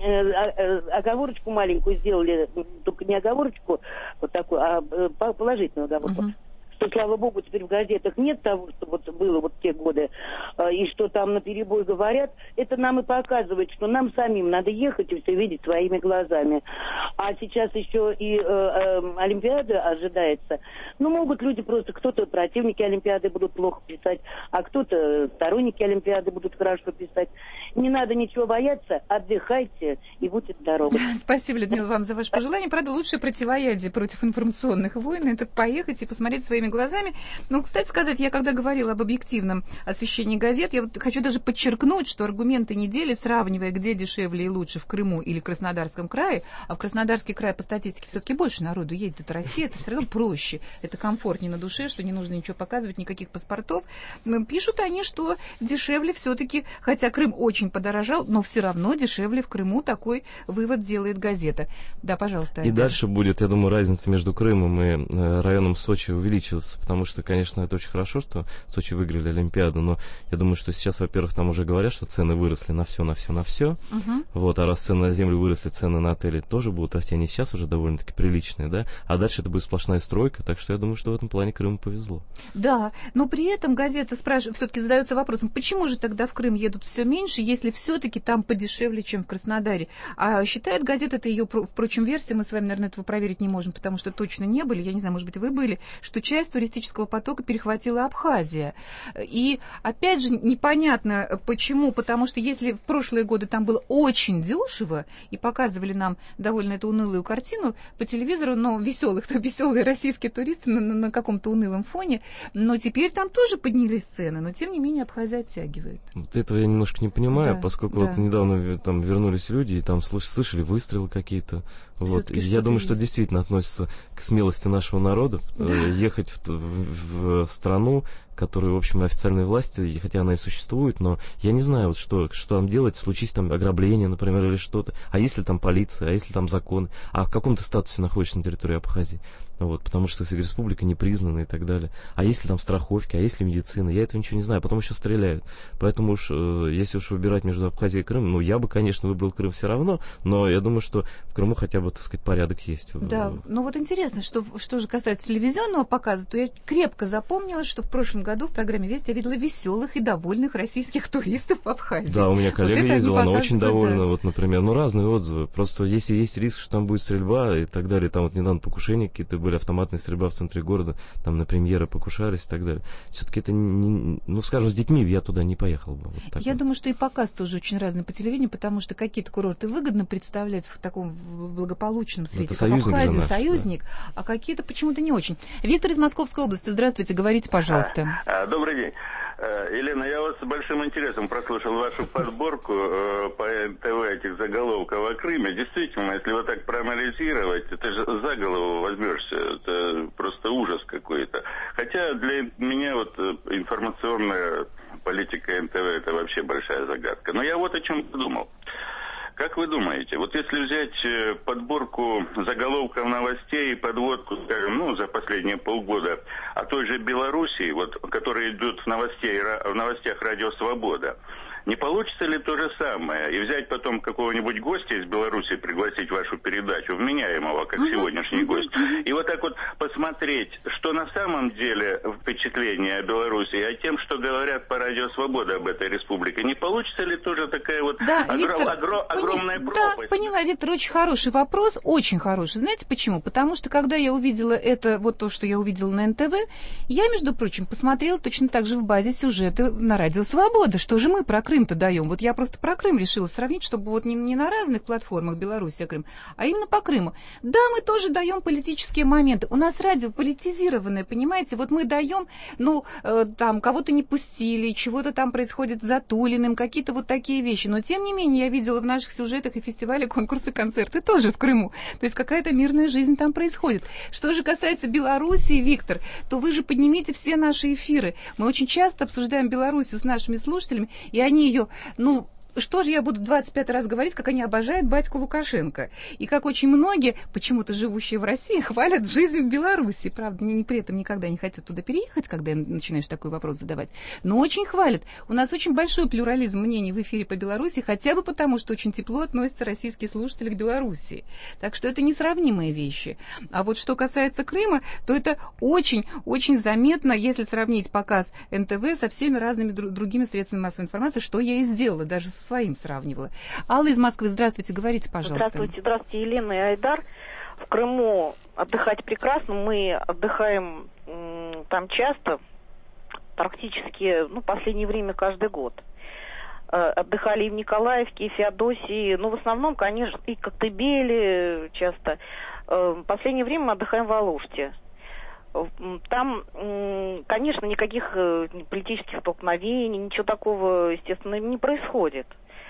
э, оговорочку маленькую сделали, только не оговорочку вот такую, а положительную оговорку. Uh-huh. Что, слава богу, теперь в газетах нет того, что вот было вот в те годы, и что там наперебой говорят, это нам и показывает, что нам самим надо ехать и все видеть своими глазами. А сейчас еще и э, э, Олимпиада ожидается. Ну, могут люди просто, кто-то противники Олимпиады будут плохо писать, а кто-то сторонники Олимпиады будут хорошо писать. Не надо ничего бояться, отдыхайте и будьте здоровы. Спасибо, Людмила, вам за ваше пожелание. Правда, лучшее противоядие против информационных войн — это поехать и посмотреть своими глазами. Ну, кстати сказать, я когда говорила об объективном освещении газет, я вот хочу даже подчеркнуть, что аргументы недели, сравнивая, где дешевле и лучше, в Крыму или Краснодарском крае, а в Краснодарский край по статистике все-таки больше народу едет, это Россия, это все равно проще, это комфортнее на душе, что не нужно ничего показывать, никаких паспортов. Пишут они, что дешевле все-таки, хотя Крым очень подорожал, но все равно дешевле в Крыму, такой вывод делает газета. Да, пожалуйста. И дальше будет, я думаю, разница между Крымом и районом Сочи увеличиваться. Потому что, конечно, это очень хорошо, что Сочи выиграли Олимпиаду, но я думаю, что сейчас, во-первых, там уже говорят, что цены выросли на все, на все, на все. Uh-huh. Вот, а раз цены на землю выросли, цены на отели тоже будут расти, они сейчас уже довольно-таки приличные, да, а дальше это будет сплошная стройка, так что я думаю, что в этом плане Крыму повезло. Да, но при этом газета спрашивает, все-таки задается вопросом, почему же тогда в Крым едут все меньше, если все-таки там подешевле, чем в Краснодаре? А считает газета, это ее, впрочем, версия, мы с вами, наверное, этого проверить не можем, потому что точно не были, я не знаю, может быть, вы были, что часть туристического потока перехватила Абхазия. И, опять же, непонятно почему, потому что если в прошлые годы там было очень дешево, и показывали нам довольно эту унылую картину по телевизору, но веселых, то веселые российские туристы на, на, на каком-то унылом фоне, но теперь там тоже поднялись цены, но тем не менее Абхазия оттягивает. Вот этого я немножко не понимаю, да, поскольку да. вот недавно там вернулись люди, и там слышали выстрелы какие-то. Вот. Я думаю, есть. Что действительно относится к смелости нашего народа, да. ехать в, в, в страну, которую, в общем, официальные власти, хотя она и существует, но я не знаю, вот что, что там делать, случись там ограбление, например, или что-то. А если там полиция, а если там законы, а в каком ты статусе находишься на территории Абхазии? Вот, потому что республика не признана и так далее. А если там страховки, а если медицина? Я этого ничего не знаю, потом еще стреляют. Поэтому уж, э, если уж выбирать между Абхазией и Крымом, ну, я бы, конечно, выбрал Крым все равно, но я думаю, что в Крыму хотя бы, так сказать, порядок есть. Да, ну вот интересно, что, что же касается телевизионного показа, то я крепко запомнила, что в прошлом году в программе «Вести» я видела веселых и довольных российских туристов в Абхазии. Да, у меня коллега вот ездила, она очень довольна, да. Вот, например, ну, разные отзывы. Просто если есть риск, что там будет стрельба и так далее, там вот недавно покушения какие-то были, автоматные стрельба в центре города, там на премьеры покушались и так далее. Все-таки это, не, ну, скажем, с детьми я туда не поехал бы. Вот я вот. думаю, что и показ тоже очень разный по телевидению, потому что какие-то курорты выгодно представлять в таком благополучном свете, как Абхазию, союзник, да. А какие-то почему-то не очень. Виктор из Московской области, здравствуйте, говорите, пожалуйста. А, а, добрый день. Елена, я вас с большим интересом прослушал вашу подборку э, по эн тэ вэ этих заголовков о Крыме. Действительно, если вот так проанализировать, ты же за голову возьмешься. Это просто ужас какой-то. Хотя для меня вот информационная политика эн тэ вэ это вообще большая загадка. Но я вот о чем подумал. Как вы думаете, вот если взять подборку заголовков новостей и подводку, скажем, ну, за последние полгода о той же Белоруссии, вот, которые идут в, новостей, в новостях «Радио Свобода», не получится ли то же самое? И взять потом какого-нибудь гостя из Беларуси, пригласить в вашу передачу, вменяемого, как сегодняшний гость, и вот так вот посмотреть, что на самом деле впечатление о Беларуси, а тем, что говорят по «Радио Свобода» об этой республике. Не получится ли тоже такая вот да, огр... Виктор, огр... огромная пони... пропасть? Да, поняла, Виктор, очень хороший вопрос, очень хороший. Знаете почему? Потому что, когда я увидела это, вот то, что я увидела на эн тэ вэ, я, между прочим, посмотрела точно так же в базе сюжета на «Радио Свобода». Что же мы про Крым-то даем? Вот я просто про Крым решила сравнить, чтобы вот не, не на разных платформах Беларусь, а Крым, а именно по Крыму. Да, мы тоже даем политические моменты. У нас радио политизированное, понимаете? Вот мы даем, ну, э, там, кого-то не пустили, чего-то там происходит с Затулиным, какие-то вот такие вещи. Но, тем не менее, я видела в наших сюжетах и фестивале, конкурсы, концерты тоже в Крыму. То есть какая-то мирная жизнь там происходит. Что же касается Белоруссии, Виктор, то вы же поднимите все наши эфиры. Мы очень часто обсуждаем Белоруссию с нашими слушателями, и они ее, ну, что же я буду двадцать пятый раз говорить, как они обожают батьку Лукашенко. И как очень многие, почему-то живущие в России, хвалят жизнь в Беларуси. Правда, не, при этом никогда не хотят туда переехать, когда начинаешь такой вопрос задавать. Но очень хвалят. У нас очень большой плюрализм мнений в эфире по Беларуси, хотя бы потому, что очень тепло относятся российские слушатели к Беларуси. Так что это несравнимые вещи. А вот что касается Крыма, то это очень-очень заметно, если сравнить показ эн тэ вэ со всеми разными дру- другими средствами массовой информации, что я и сделала, даже со своим сравнивала. Алла из Москвы, здравствуйте, говорите, пожалуйста. Здравствуйте, здравствуйте, Елена и Айдар. В Крыму отдыхать прекрасно, мы отдыхаем м, там часто, практически, ну, в последнее время каждый год. Э, отдыхали и в Николаевке, и в Феодосии, ну, в основном, конечно, и в Коктебеле часто. Э, в последнее время мы отдыхаем в Алуште. Там, конечно, никаких политических столкновений, ничего такого, естественно, не происходит.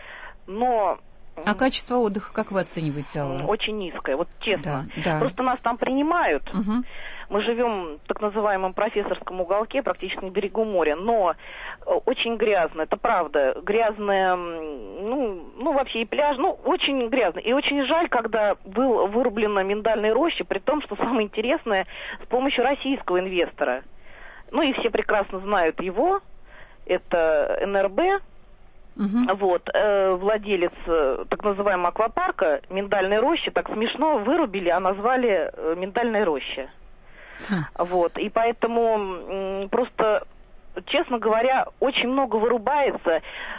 Но... А качество отдыха, как вы оцениваете, Алла? Очень низкое, вот честно. Да, да. Просто нас там принимают. Угу. Мы живем в так называемом профессорском уголке, практически на берегу моря, но очень грязно, это правда. Грязное, ну, ну вообще и пляж, ну, очень грязно. И очень жаль, когда был вырублена миндальная роща, при том, что самое интересное, с помощью российского инвестора. Ну и все прекрасно знают его, это эн эр бэ. Uh-huh. Вот, э, владелец э, так называемого аквапарка миндальной рощи так смешно вырубили, а назвали э, миндальной рощей. Uh-huh. Вот, и поэтому м, просто, честно говоря, очень много вырубается.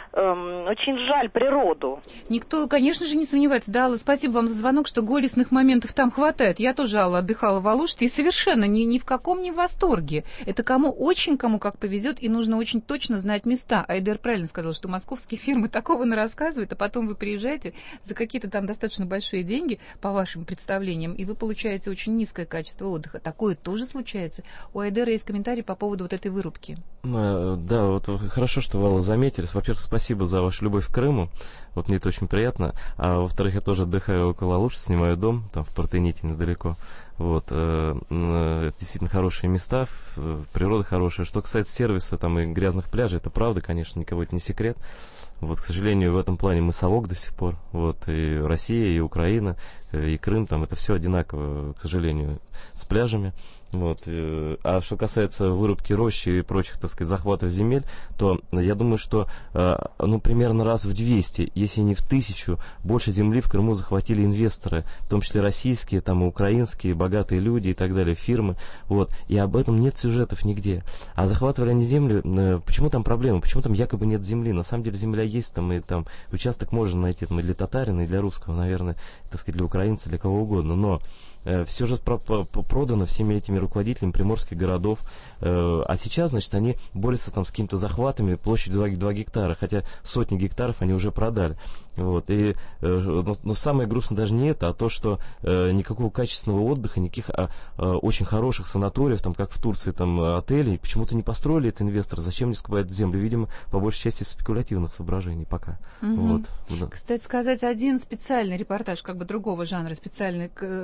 Эм, очень жаль природу. Никто, конечно же, не сомневается. Да, Алла, спасибо вам за звонок, что горестных моментов там хватает. Я тоже, Алла, отдыхала в Алуште и совершенно ни, ни в каком не в восторге. Это кому очень, кому как повезет, и нужно очень точно знать места. Айдар правильно сказал, что московские фирмы такого нарассказывают, а потом вы приезжаете за какие-то там достаточно большие деньги, по вашим представлениям, и вы получаете очень низкое качество отдыха. Такое тоже случается. У Айдара есть комментарий по поводу вот этой вырубки. Да, вот хорошо, что вы, Алла, заметили. Во-первых, спасибо за вашу любовь к Крыму. Вот мне это очень приятно. А во-вторых, я тоже отдыхаю около Алуши, снимаю дом, там в Портените недалеко. Вот, э, э, действительно хорошие места, э, природа хорошая. Что касается сервиса там и грязных пляжей, это правда, конечно, никого это не секрет. Вот, к сожалению, в этом плане мы совок до сих пор. Вот, и Россия, и Украина, и Крым, там это все одинаково, к сожалению, с пляжами. Вот. А что касается вырубки рощи и прочих, так сказать, захватов земель, то я думаю, что ну, примерно раз в двести, если не в тысячу, больше земли в Крыму захватили инвесторы, в том числе российские, там, и украинские, богатые люди и так далее, фирмы. Вот. И об этом нет сюжетов нигде. А захватывали они землю, почему там проблема? Почему там якобы нет земли? На самом деле земля есть, там, и там участок можно найти там, и для татарина, и для русского, наверное, так сказать, для украинца, для кого угодно. Но все же продано всеми этими руководителями приморских городов. А сейчас, значит, они борются там с какими-то захватами площадью два гектара, хотя сотни гектаров они уже продали. Вот. И, но, но самое грустное даже не это, а то, что э, никакого качественного отдыха, никаких а, а, очень хороших санаториев, там, как в Турции, там, отелей, почему-то не построили это инвесторы. Зачем не скупают землю? Видимо, по большей части спекулятивных соображений пока. Угу. Вот. Кстати сказать, один специальный репортаж, как бы другого жанра, специальный репортаж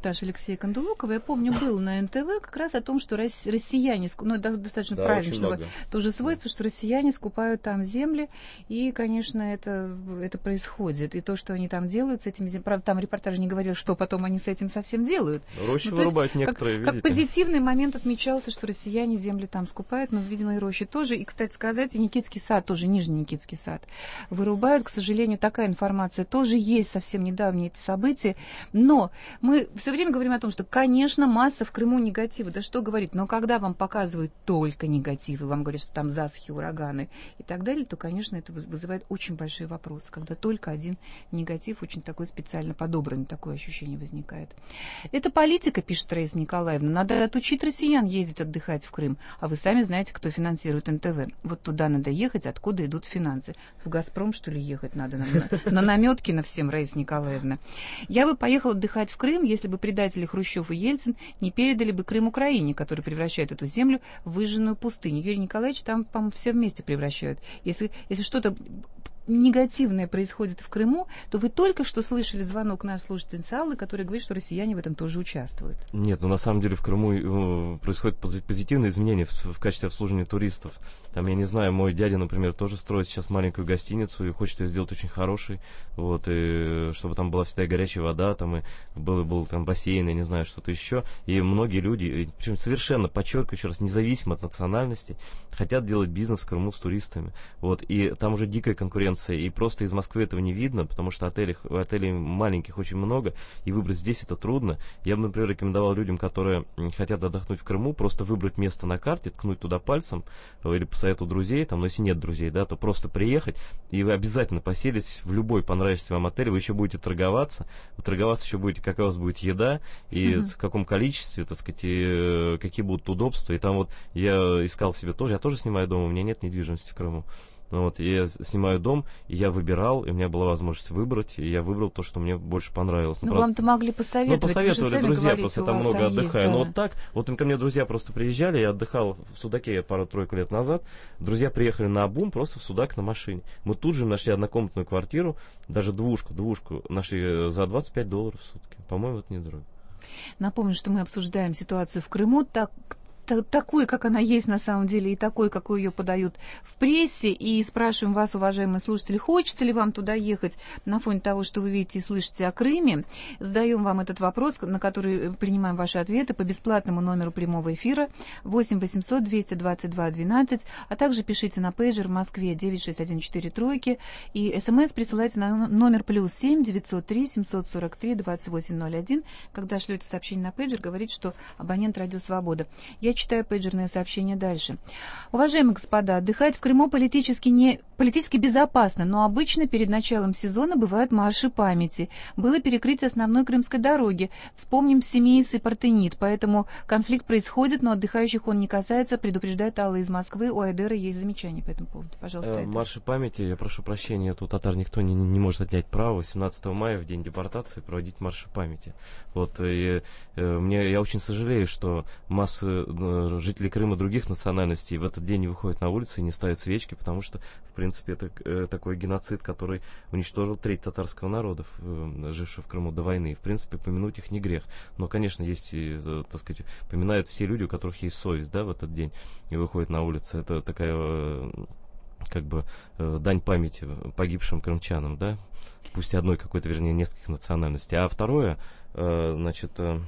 репортаж Алексея Кандулукова, я помню, был на эн тэ вэ как раз о том, что россияне, ну, это достаточно да, праздничного тоже свойства, что россияне скупают там земли, и, конечно, это, это происходит. И то, что они там делают с этими землями, правда, там репортаж не говорил, что потом они с этим совсем делают. Рощи ну, вырубают есть, некоторые, как, как позитивный момент отмечался, что россияне земли там скупают, но, видимо, и рощи тоже. И, кстати сказать, и Никитский сад, тоже Нижний Никитский сад, вырубают. К сожалению, такая информация тоже есть, совсем недавние эти события. Но мы все время говорим о том, что, конечно, масса в Крыму негатива. Да что говорить, но когда вам показывают только негатив, и вам говорят, что там засухи, ураганы и так далее, то, конечно, это вызывает очень большие вопросы. Когда только один негатив, очень такой специально подобранный, такое ощущение возникает. Это политика, пишет Раиса Николаевна. Надо отучить россиян ездить отдыхать в Крым. А вы сами знаете, кто финансирует эн тэ вэ. Вот туда надо ехать, откуда идут финансы. В «Газпром», что ли, ехать надо? На, на, на Наметкина всем, Раиса Николаевна. Я бы поехала отдыхать в Крым, если бы предатели Хрущев и Ельцин не передали бы Крым Украине, который превращает эту землю в выжженную пустыню. Юрий Николаевич там, по-моему, все вместе превращают. Если, если что-то негативное происходит в Крыму, то вы только что слышали звонок нашей слушательницы Аллы, которая говорит, что россияне в этом тоже участвуют. Нет, ну на самом деле в Крыму происходят позитивные изменения в, в качестве обслуживания туристов. Там, я не знаю, мой дядя, например, тоже строит сейчас маленькую гостиницу и хочет ее сделать очень хорошей, вот, и чтобы там была всегда и горячая вода, там и был, был там бассейн, я не знаю, что-то еще. И многие люди, причем совершенно, подчеркиваю еще раз, независимо от национальности, хотят делать бизнес в Крыму с туристами. Вот, и там уже дикая конкуренция. И просто из Москвы этого не видно, потому что отелей, отелей маленьких очень много, и выбрать здесь это трудно. Я бы, например, рекомендовал людям, которые хотят отдохнуть в Крыму, просто выбрать место на карте, ткнуть туда пальцем, или по совету друзей, там, но если нет друзей, да, то просто приехать, и вы обязательно поселитесь в любой понравившийся вам отель, вы еще будете торговаться, вы торговаться еще будете, какая у вас будет еда, и mm-hmm. в каком количестве, так сказать, и какие будут удобства. И там вот я искал себе тоже, я тоже снимаю дом, у меня нет недвижимости в Крыму. Ну, вот, я снимаю дом, и я выбирал, и у меня была возможность выбрать, и я выбрал то, что мне больше понравилось. Ну, вам-то могли посоветовать. Ну, посоветовали друзья, говорите, просто там много там отдыхаю. Есть, да. Но вот так, вот ко мне друзья просто приезжали, я отдыхал в Судаке пару-тройку лет назад, друзья приехали на Абум просто в Судак на машине. Мы тут же нашли однокомнатную квартиру, даже двушку, двушку нашли за двадцать пять долларов в сутки. По-моему, это недорого. Напомню, что мы обсуждаем ситуацию в Крыму, так... такой, как она есть на самом деле, и такой, какой ее подают в прессе, и спрашиваем вас, уважаемые слушатели, хочется ли вам туда ехать на фоне того, что вы видите и слышите о Крыме. Задаем вам этот вопрос, на который принимаем ваши ответы по бесплатному номеру прямого эфира восемь восемьсот двести двадцать два двенадцать, а также пишите на пейджер в Москве девять шесть один четыре тройки, и смс присылайте на номер плюс семь девятьсот три семьсот сорок три двадцать восемь ноль один. Когда шлете сообщение на пейджер, говорите, что абонент «Радио Свобода». Я читаю пейджерное сообщение дальше. Уважаемые господа, отдыхать в Крыму политически, не, политически безопасно, но обычно перед началом сезона бывают марши памяти. Было перекрытие основной крымской дороги. Вспомним Семиис и Партенит, поэтому конфликт происходит, но отдыхающих он не касается, предупреждает Алла из Москвы. У Айдера есть замечания по этому поводу. Пожалуйста, э, Марши памяти, я прошу прощения, тут татар никто не, не может отнять право восемнадцатого мая, в день депортации, проводить марши памяти. Вот, и, э, мне, я очень сожалею, что массы жители Крыма других национальностей в этот день не выходят на улицы и не ставят свечки, потому что, в принципе, это э, такой геноцид, который уничтожил треть татарского народа, э, жившего в Крыму до войны. И, в принципе, помянуть их не грех. Но, конечно, есть, и, э, так сказать, поминают все люди, у которых есть совесть, да, в этот день, и выходят на улицы. Это такая, э, как бы, э, дань памяти погибшим крымчанам, да, пусть одной какой-то, вернее, нескольких национальностей. А второе, э, значит... Э,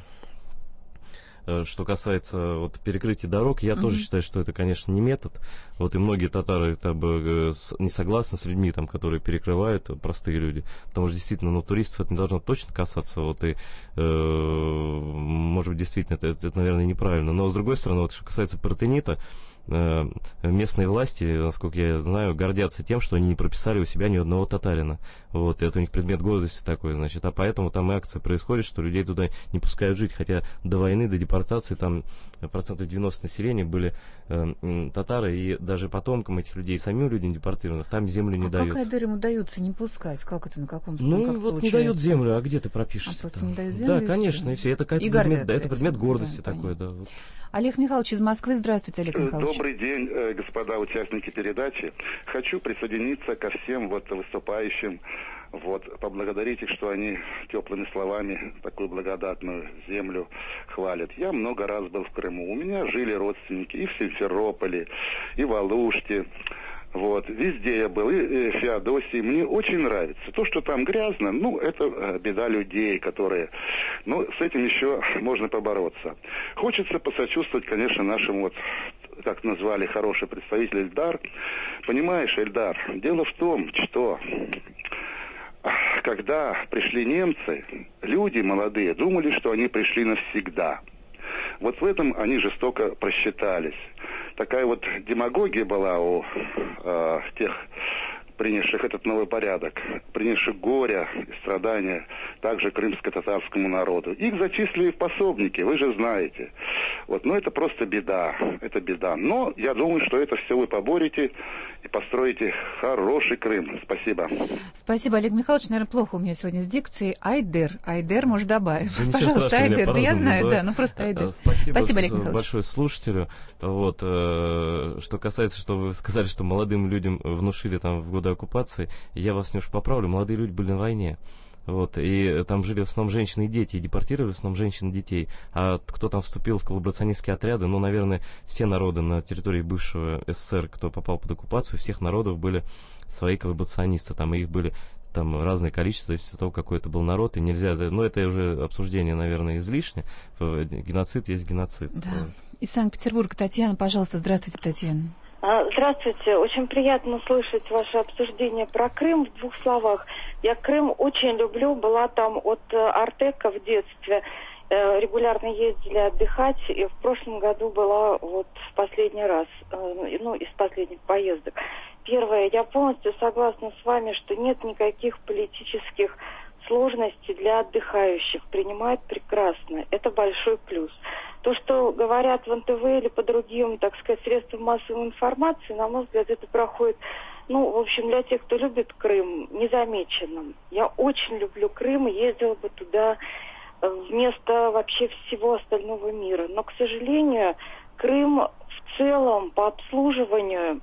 Что касается вот, перекрытия дорог, я mm-hmm. тоже считаю, что это, конечно, не метод. Вот и многие татары там, не согласны с людьми, там, которые перекрывают, простые люди. Потому что действительно, ну, туристов это не должно точно касаться. Вот, и, э, может быть, действительно, это, это, наверное, неправильно. Но, с другой стороны, вот, что касается Партенита, местные власти, насколько я знаю, гордятся тем, что они не прописали у себя ни одного татарина. Вот, это у них предмет гордости такой, значит. А поэтому там и акция происходит, что людей туда не пускают жить. Хотя до войны, до депортации, там процентов девяносто населения были э, татары, и даже потомкам этих людей, самим людям депортированных, там землю не а дают. А как Айдер ему даются не пускать? Как это, на каком случае? Ну, как вот получается? Не дают землю, а где ты пропишешься? А просто не дают землю? Да, конечно, и все. Это, и предмет, да, это предмет гордости да, такой, да. Вот. Олег Михайлович из Москвы. Здравствуйте, Олег Михайлович. Добрый день, господа участники передачи. Хочу присоединиться ко всем вот выступающим Вот, поблагодарить их, что они теплыми словами такую благодатную землю хвалят. Я много раз был в Крыму. У меня жили родственники и в Симферополе, и в Алуште. Вот, везде я был, и в Феодосии. Мне очень нравится. То, что там грязно, ну, это беда людей, которые... Ну, с этим еще можно побороться. Хочется посочувствовать, конечно, нашему, вот, как назвали хороший представитель, Эльдар. Понимаешь, Эльдар, дело в том, что... Когда пришли немцы, люди молодые думали, что они пришли навсегда. Вот в этом они жестоко просчитались. Такая вот демагогия была у э, тех, принявших этот новый порядок, принявших горя и страдания также крымско-татарскому народу. Их зачислили в пособники, вы же знаете. Вот, но это просто беда, это беда. Но я думаю, что это все вы поборете и построите хороший Крым. Спасибо. Спасибо, Олег Михайлович. Наверное, плохо у меня сегодня с дикцией. Айдер. Айдер, может, добавить. Да, пожалуйста, Айдер. Да я знаю, да, ну просто Айдер. Спасибо, Спасибо, Олег Михайлович. Большое слушателю. Вот, э, что касается, что вы сказали, что молодым людям внушили там в годы оккупации, я вас немножко поправлю, молодые люди были на войне. Вот, и там жили в основном женщины и дети, и депортировали в основном женщин и детей. А кто там вступил в коллаборационистские отряды, ну, наверное, все народы на территории бывшего СССР, кто попал под оккупацию, всех народов были свои коллаборационисты, там, и их были там разное количество, из-за того, какой это был народ, и нельзя, ну, это уже обсуждение, наверное, излишне. Геноцид есть геноцид. Да. Из Санкт-Петербурга Татьяна, пожалуйста. Здравствуйте, Татьяна. Здравствуйте. Очень приятно слышать ваше обсуждение про Крым. В двух словах. Я Крым очень люблю. Была там от Артека в детстве. Регулярно ездили отдыхать. И в прошлом году была вот в последний раз. Ну, из последних поездок. Первое. Я полностью согласна с вами, что нет никаких политических сложностей для отдыхающих. Принимают прекрасно. Это большой плюс. То, что говорят в эн тэ вэ или по другим, так сказать, средствам массовой информации, на мой взгляд, это проходит, ну, в общем, для тех, кто любит Крым, незамеченным. Я очень люблю Крым и ездила бы туда вместо вообще всего остального мира. Но, к сожалению, Крым в целом по обслуживанию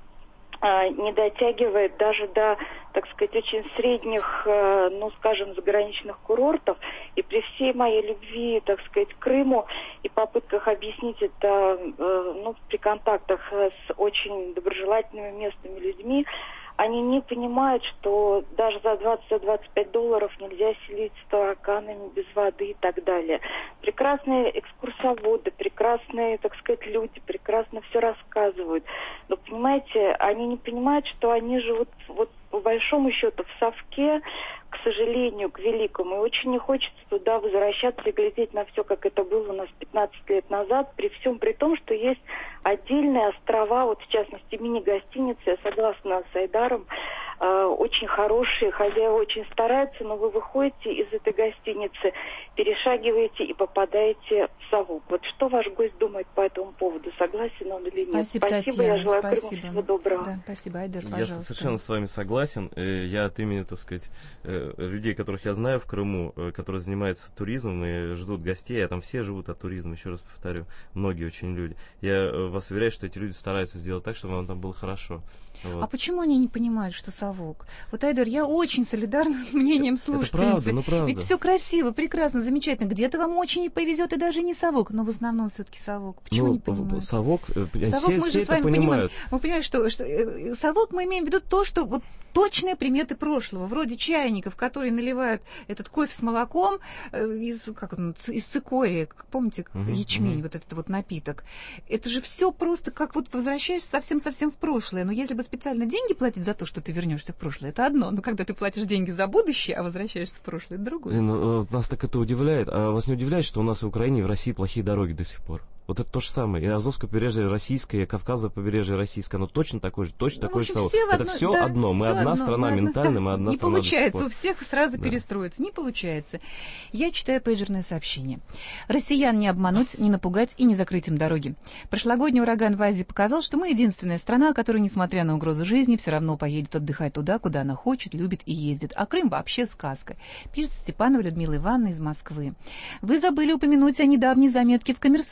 не дотягивает даже до, так сказать, очень средних, ну, скажем, заграничных курортов. И при всей моей любви, так сказать, к Крыму и попытках объяснить это, ну, при контактах с очень доброжелательными местными людьми, они не понимают, что даже за двадцать-двадцать пять долларов нельзя селить с тараканами без воды и так далее. Прекрасные экскурсоводы, прекрасные, так сказать, люди, прекрасно все рассказывают. Но, понимаете, они не понимают, что они живут вот по большому счету в совке, к сожалению, к великому. И очень не хочется туда возвращаться и глядеть на все, как это было у нас пятнадцать лет назад, при всем при том, что есть отдельные острова, вот в частности мини-гостиницы, я согласна с Айдаром, э, очень хорошие, хозяева очень стараются, но вы выходите из этой гостиницы, перешагиваете и попадаете в совок. Вот что ваш гость думает по этому поводу, согласен он или нет? Спасибо, спасибо, Татьяна, я желаю спасибо. Крыму всего доброго. Да, спасибо, Айдар, пожалуйста. Я совершенно с вами согласен. Я от имени, так сказать, людей, которых я знаю в Крыму, которые занимаются туризмом и ждут гостей, а там все живут от туризма, еще раз повторю, многие очень люди. Я вас уверяю, что эти люди стараются сделать так, чтобы вам там было хорошо. Вот. А почему они не понимают, что совок? Вот, Айдар, я очень солидарна с мнением слушательницы. Это правда, ну правда. Ведь все красиво, прекрасно, замечательно. Где-то вам очень не повезет, и даже не совок, но в основном все-таки совок. Почему ну, не понимают? Совок, совок все, мы все же это с вами понимают. Понимаем. Мы понимаем, что, что э, совок мы имеем в виду то, что вот точные приметы прошлого, вроде чайников, которые наливают этот кофе с молоком э, из, как он, из цикория, помните, uh-huh, ячмень, uh-huh. вот этот вот напиток. Это же все просто как вот возвращаешься совсем-совсем в прошлое. Но если бы специально деньги платить за то, что ты вернешься в прошлое, это одно. Но когда ты платишь деньги за будущее, а возвращаешься в прошлое, это другое. Ну, нас так это удивляет. А вас не удивляет, что у нас в Украине и в России плохие дороги до сих пор? Вот это то же самое. И Азовское побережье российское, и Кавказское побережье российское, оно точно такое же, точно ну, такое же. Все это одно, все да, одно. Мы одна одно, страна мы ментально, одна, мы одна не страна. Не получается у всех сразу да. перестроиться. Не получается. Я читаю пейджерное сообщение. Россиян не обмануть, не напугать и не закрыть им дороги. Прошлогодний ураган в Азии показал, что мы единственная страна, которая, несмотря на угрозу жизни, все равно поедет отдыхать туда, куда она хочет, любит и ездит. А Крым вообще сказка. Пишет Степанова Людмила Ивановна из Москвы. Вы забыли упомянуть о недавней заметке в «Коммерсанте», где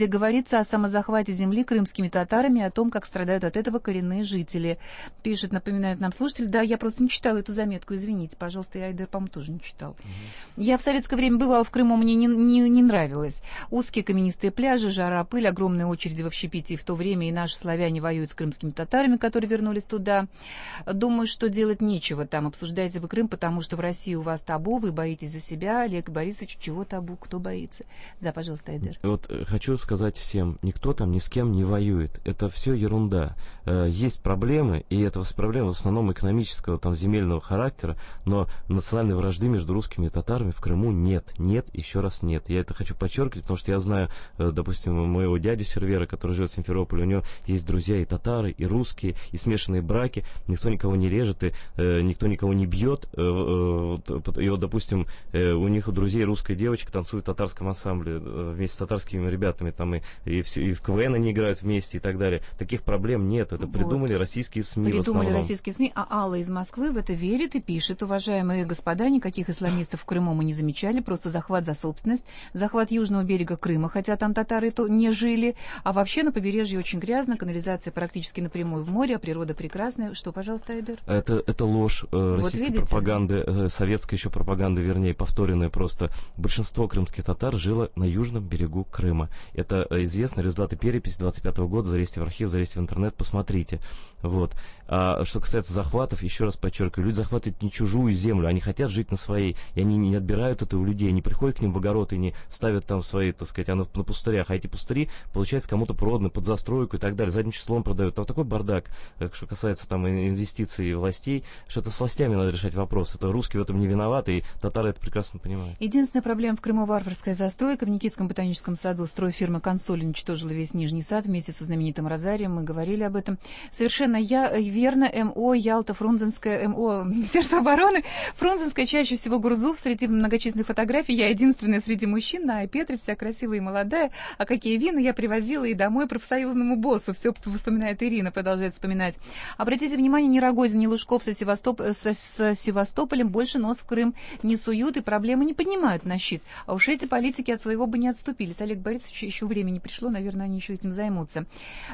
где говорится о самозахвате земли крымскими татарами и о том, как страдают от этого коренные жители. Пишет, напоминает нам слушатель. Да, я просто не читала эту заметку, извините, пожалуйста, и Айдер, по-моему, тоже не читал. Mm-hmm. Я в советское время бывала в Крыму, мне не, не, не нравилось. Узкие каменистые пляжи, жара, пыль, огромные очереди в общепитии. В то время и наши славяне воюют с крымскими татарами, которые вернулись туда. Думаю, что делать нечего там. Обсуждайте вы Крым, потому что в России у вас табу, вы боитесь за себя. Олег Борисович, чего табу, кто боится? Да, пожалуйста, Айдер. Вот хочу сказать всем, никто там ни с кем не воюет. Это все ерунда. Есть проблемы, и это проблемы в основном экономического, там, земельного характера, но национальной вражды между русскими и татарами в Крыму нет. Нет, еще раз нет. Я это хочу подчеркивать, потому что я знаю, допустим, моего дядю Сервера, который живет в Симферополе, у него есть друзья и татары, и русские, и смешанные браки, никто никого не режет, и э, никто никого не бьет. Э, э, и вот, допустим, э, у них у друзей русская девочка танцует в татарском ансамбле э, вместе с татарскими ребятами, там, и, и, все, и в КВН они играют вместе и так далее. Таких проблем нет. Это придумали вот. российские СМИ Придумали в основном. российские СМИ, а Алла из Москвы в это верит и пишет. Уважаемые господа, никаких исламистов в Крыму мы не замечали, просто захват за собственность, захват южного берега Крыма, хотя там татары то не жили, а вообще на побережье очень грязно, канализация практически напрямую в море, а природа прекрасная. Что, пожалуйста, Айдер? Это, это ложь э, вот российской видите? пропаганды, э, советской еще пропаганды, вернее, повторенная просто. Большинство крымских татар жило на южном берегу Крыма. Это э, известно, результаты переписи двадцать пятого года, залезьте в архив, залезьте в интернет, посмотрите. Вот. А что касается захватов, еще раз подчеркиваю, люди захватывают не чужую землю, они хотят жить на своей, и они не отбирают это у людей, они приходят к ним в огород и не ставят там свои, так сказать, на пустырях, а эти пустыри, получается, кому-то проданы под застройку и так далее, задним числом продают. Там такой бардак, что касается там инвестиций властей, что это с властями надо решать вопрос. Это русские в этом не виноваты, и татары это прекрасно понимают. Единственная проблема в Крыму — варварская застройка. В Никитском ботаническом саду стройфирма «Консоль» уничтожила весь Нижний сад вместе со знаменитым розарием, мы говорили об этом. Совершенно я, верно, МО Ялта, Фрунзенская, МО Министерство обороны, Фрунзенская, чаще всего Гурзуф, среди многочисленных фотографий, я единственная среди мужчин, на Петре, вся красивая и молодая, а какие вина я привозила и домой профсоюзному боссу, все вспоминает Ирина, продолжает вспоминать. Обратите внимание, ни Рогозин, ни Лужков со, Севастоп... со, со Севастополем больше нос в Крым не суют и проблемы не поднимают на щит, а уж эти политики от своего бы не отступились. Олег Борисович, еще времени пришло, наверное, они еще этим займутся.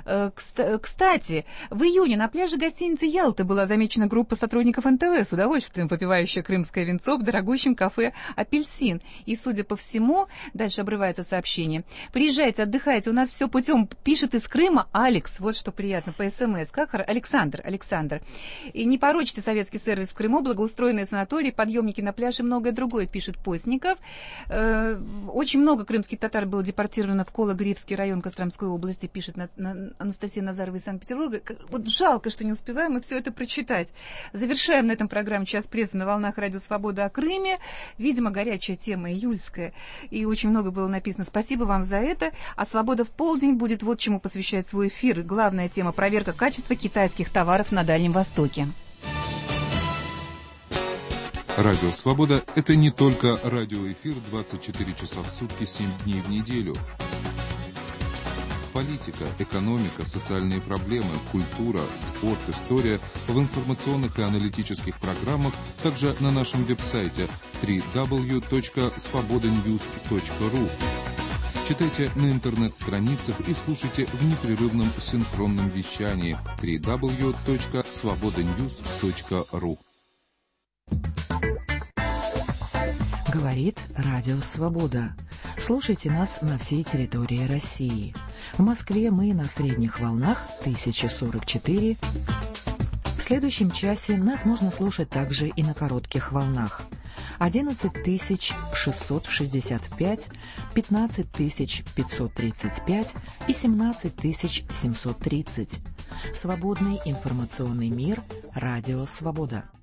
Кстати, в июне на пляже гостиницы «Ялта» была замечена группа сотрудников эн тэ вэ с удовольствием попивающая крымское винцо в дорогущем кафе «Апельсин». И, судя по всему, дальше обрывается сообщение. Приезжайте, отдыхайте, у нас все путем. Пишет из Крыма Алекс. Вот что приятно по СМС. Как хорошо. Александр, Александр. И не порочьте советский сервис в Крыму, благоустроенные санатории, подъемники на пляж и многое другое, пишет Постников. Э, очень много крымских татар было депортировано в Кологривский район Костромской области, пишет на, на, Анастасия Назарова из Санкт-Петербурга. Вот жалко, что не успеваем мы все это прочитать. Завершаем на этом программу «Час прессы» на волнах Радио Свобода о Крыме. Видимо, горячая тема июльская. И очень много было написано. Спасибо вам за это. А «Свобода в полдень» будет вот чему посвящать свой эфир. Главная тема — проверка качества китайских товаров на Дальнем Востоке. Радио «Свобода» — это не только радиоэфир двадцать четыре часа в сутки, семь дней в неделю. Политика, экономика, социальные проблемы, культура, спорт, история в информационных и аналитических программах, также на нашем веб-сайте дабл ю дабл ю дабл ю точка свобода ньюс точка ру. Читайте на интернет-страницах и слушайте в непрерывном синхронном вещании дабл ю дабл ю дабл ю точка свобода ньюс точка ру. Говорит Радио Свобода. Слушайте нас на всей территории России. В Москве мы на средних волнах тысяча сорок четыре. В следующем часе нас можно слушать также и на коротких волнах. одиннадцать тысяч шестьсот шестьдесят пять, пятнадцать тысяч пятьсот тридцать пять и семнадцать тысяч семьсот тридцать. Свободный информационный мир. Радио Свобода.